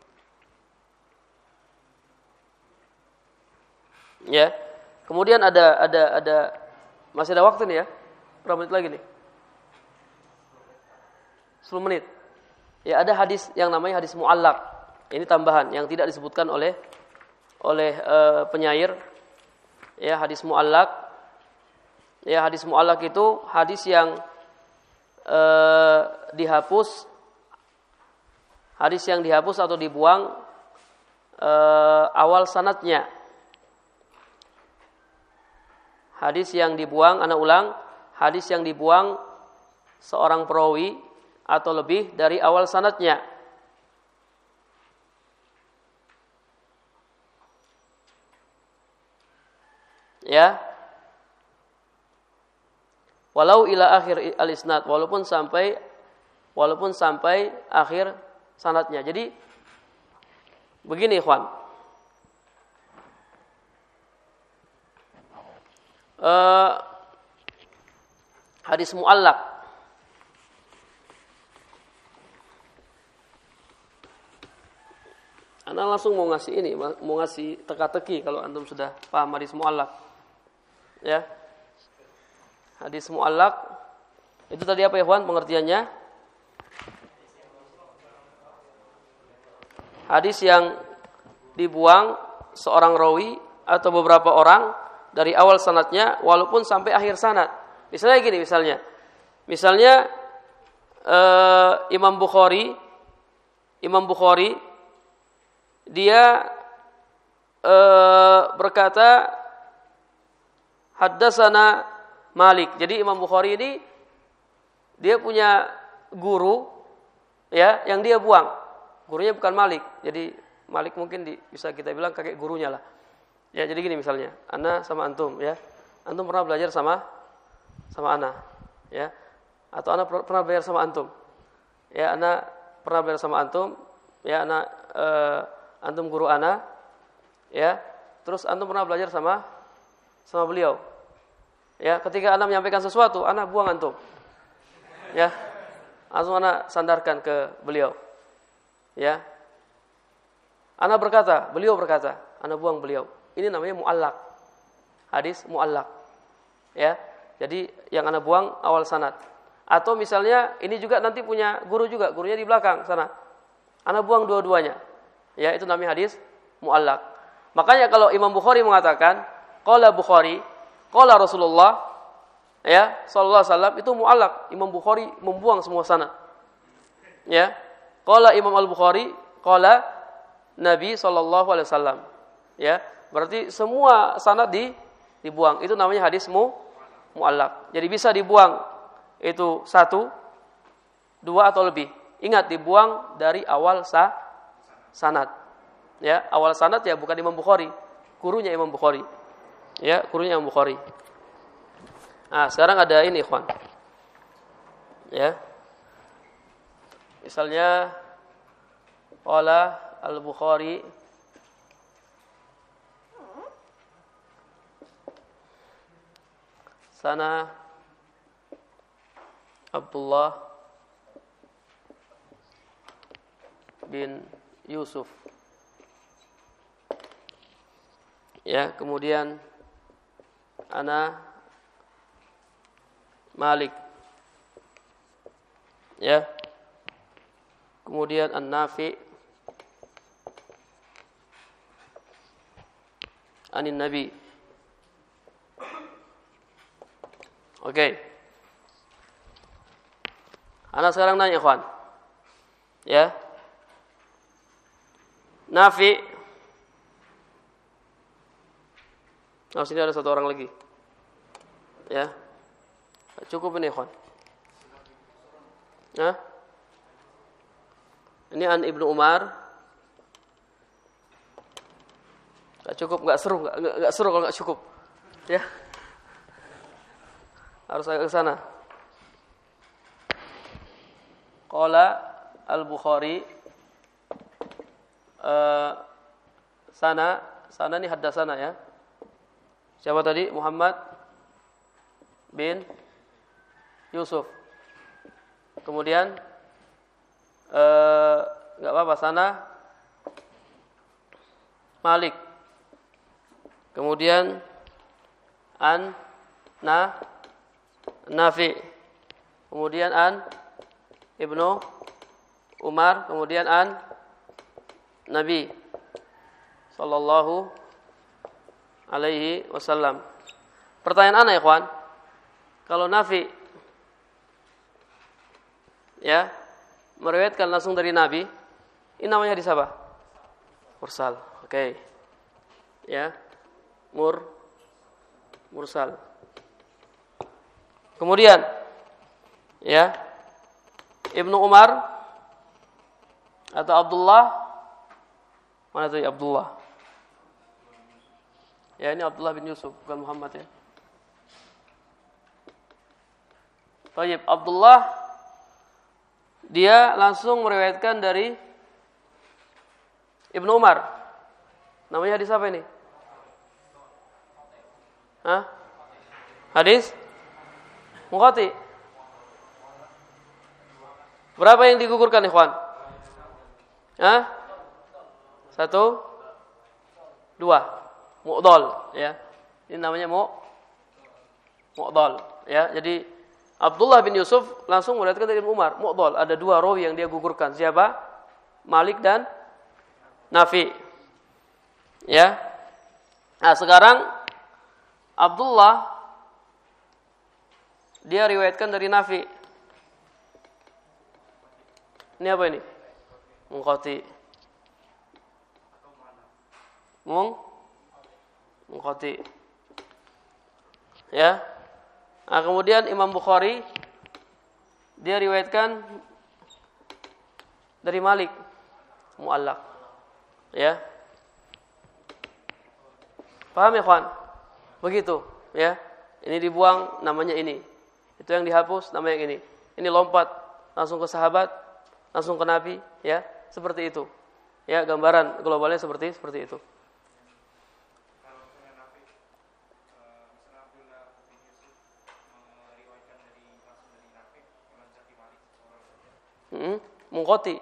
Ya. Kemudian ada ada ada masih ada waktu nih ya. Berapa menit lagi nih? sepuluh menit. Ya, ada hadis yang namanya hadis muallaq. Ini tambahan yang tidak disebutkan oleh oleh uh, penyair. Ya, hadis muallaq. Ya, hadis muallaq itu hadis yang uh, dihapus hadis yang dihapus atau dibuang uh, awal sanadnya. Hadis yang dibuang, ana ulang, hadis yang dibuang seorang perawi atau lebih dari awal sanadnya. Ya. Walau ila akhir al-isnad, walaupun sampai walaupun sampai akhir sanadnya. Jadi begini, ikhwan. Uh, hadis muallaq Anda langsung mau ngasih ini, mau ngasih teka-teki kalau antum sudah paham hadis muallaq. Ya. Hadis muallaq itu tadi apa ya, ikhwan, pengertiannya? hadis yang dibuang seorang rawi atau beberapa orang dari awal sanadnya walaupun sampai akhir sanad. Misalnya gini, misalnya. Misalnya uh, Imam Bukhari Imam Bukhari dia uh, berkata haddatsana Malik. Jadi Imam Bukhari ini dia punya guru ya yang dia buang. Gurunya bukan Malik. Jadi Malik mungkin di, bisa kita bilang kakek gurunya lah. Ya, jadi gini misalnya, ana sama antum ya. Antum pernah belajar sama sama ana, ya. Atau ana pernah belajar sama antum. Ya, ana pernah belajar sama antum, ya, ana uh, antum guru ana, ya. Terus antum pernah belajar sama sama beliau. Ya, ketika ana menyampaikan sesuatu, ana buang antum. Ya. Langsung ana sandarkan ke beliau. Ya. Ana berkata, beliau berkata, ana buang beliau. Ini namanya mu'allaq. Hadis mu'allaq. Ya. Jadi yang ana buang awal sanad. Atau misalnya ini juga nanti punya guru juga, gurunya di belakang sana. Ana buang dua-duanya. Ya, itu namanya hadis mu'allaq. Makanya kalau Imam Bukhari mengatakan qala Bukhari, qala Rasulullah, ya, sallallahu alaihi wasallam, itu mu'allaq. Imam Bukhari membuang semua sanad. Ya. Qala Imam Al-Bukhari, qala Nabi sallallahu alaihi wasallam. Ya. Berarti semua sanad di dibuang. Itu namanya hadis mu mu'allaq. Jadi bisa dibuang itu satu, dua atau lebih. Ingat, dibuang dari awal sa sanad. Ya, awal sanad ya bukan Imam Bukhari, gurunya Imam Bukhari. Ya, gurunya Imam Bukhari. Nah, sekarang ada ini, ikhwan. Ya. Misalnya qala Al-Bukhari sana Abdullah bin Yusuf. Ya, kemudian ana Malik. Ya. Kemudian An-Nafi anin Nabi. Oke. Okay. Ana sekarang nanya, ikhwan. Ya. Nafi. Oh, sini ada satu orang lagi. Ya. Cukup ini, ikhwan. Hah? Ini an Ibnu Umar. Gak cukup, gak seru, gak, gak, gak seru kalau gak cukup. Ya. Harus agak ke sana. Qala Al-Bukhari uh, sana, sana ini haddatsana ya. Siapa tadi? Muhammad bin Yusuf. Kemudian eh enggak apa-apa, sana Malik. Kemudian an na Nafi. Kemudian an Ibnu Umar, kemudian an Nabi sallallahu alaihi wasallam. Pertanyaan ana, ya ikhwan. Kalau Nafi ya meriwayatkan langsung dari Nabi, ini namanya hadis apa? Mursal. Oke. Okay. Ya. Mur mursal. Kemudian ya Ibnu Umar atau Abdullah, mana tadi Abdullah? Ya, ini Abdullah bin Yusuf, bukan Muhammad ya. Baik, Abdullah dia langsung meriwayatkan dari Ibnu Umar. Namanya hadis apa ini? Hah? Hadis Munqati. Berapa yang digugurkan, ikhwan? Hah? Satu, dua. Mu'dhal, ya. Ini namanya mu mu'dhal, ya. Jadi Abdullah bin Yusuf langsung meriwayatkan dari Ibnu Umar, mu'dhal. Ada dua rawi yang dia gugurkan. Siapa? Malik dan Nafi. Ya. Nah, sekarang Abdullah dia riwayatkan dari Nafi. Ini apa ini? Munqati. Mung Munqati. Ya. Nah, kemudian Imam Bukhari dia riwayatkan dari Malik, muallaq. Ya. Paham ya, kawan? Begitu, ya. Ini dibuang namanya ini. Itu yang dihapus namanya yang ini. Ini lompat langsung ke sahabat, langsung ke Nabi, ya. Seperti itu. Ya, gambaran globalnya seperti seperti itu. Hmm, Munqati.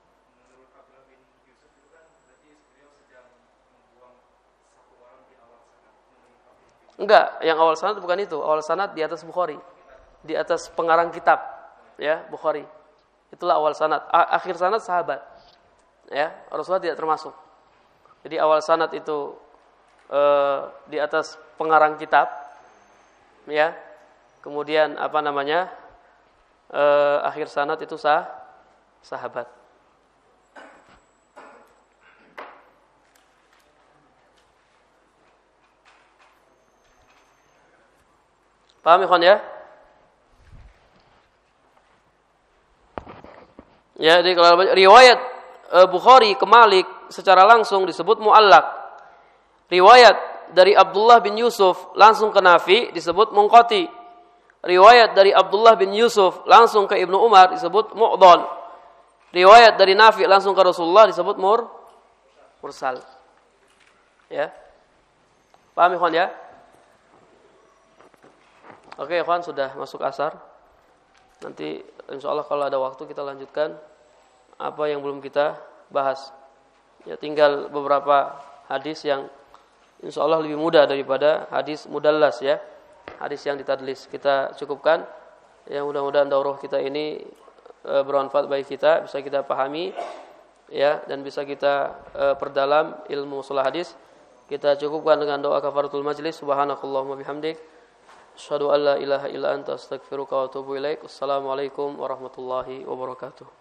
Enggak, yang awal sanad bukan itu. Awal sanad di atas Bukhari. Di atas pengarang kitab, ya, Bukhari. Itulah awal sanad. Akhir sanad sahabat. Ya, Rasulullah tidak termasuk. Jadi awal sanad itu eh, di atas pengarang kitab, ya. Kemudian apa namanya? Eh, akhir sanad itu sah sahabat. Paham ikhwan ya? Ya, jadi kalau riwayat e, Bukhari ke Malik secara langsung disebut muallaq. Riwayat dari Abdullah bin Yusuf langsung ke Nafi disebut munqati. Riwayat dari Abdullah bin Yusuf langsung ke Ibnu Umar disebut mu'dhal. Riwayat dari Nafi langsung ke Rasulullah disebut mur mursal. Ya. Paham ikhwan ya? Oke, ikhwan, sudah masuk asar. Nanti insyaallah kalau ada waktu kita lanjutkan apa yang belum kita bahas. Ya, tinggal beberapa hadis yang insyaallah lebih mudah daripada hadis mudallas, ya. Hadis yang ditadlis. Kita cukupkan. Ya, mudah-mudahan daurah kita ini e, bermanfaat bagi kita, bisa kita pahami, ya, dan bisa kita e, perdalam ilmu ushul hadis. Kita cukupkan dengan doa kafaratul majlis. Subhanakallahumma bihamdik, asyhadu an la ilaha illa anta astaghfiruka wa atubu ilaik. Assalamualaikum warahmatullahi wabarakatuh.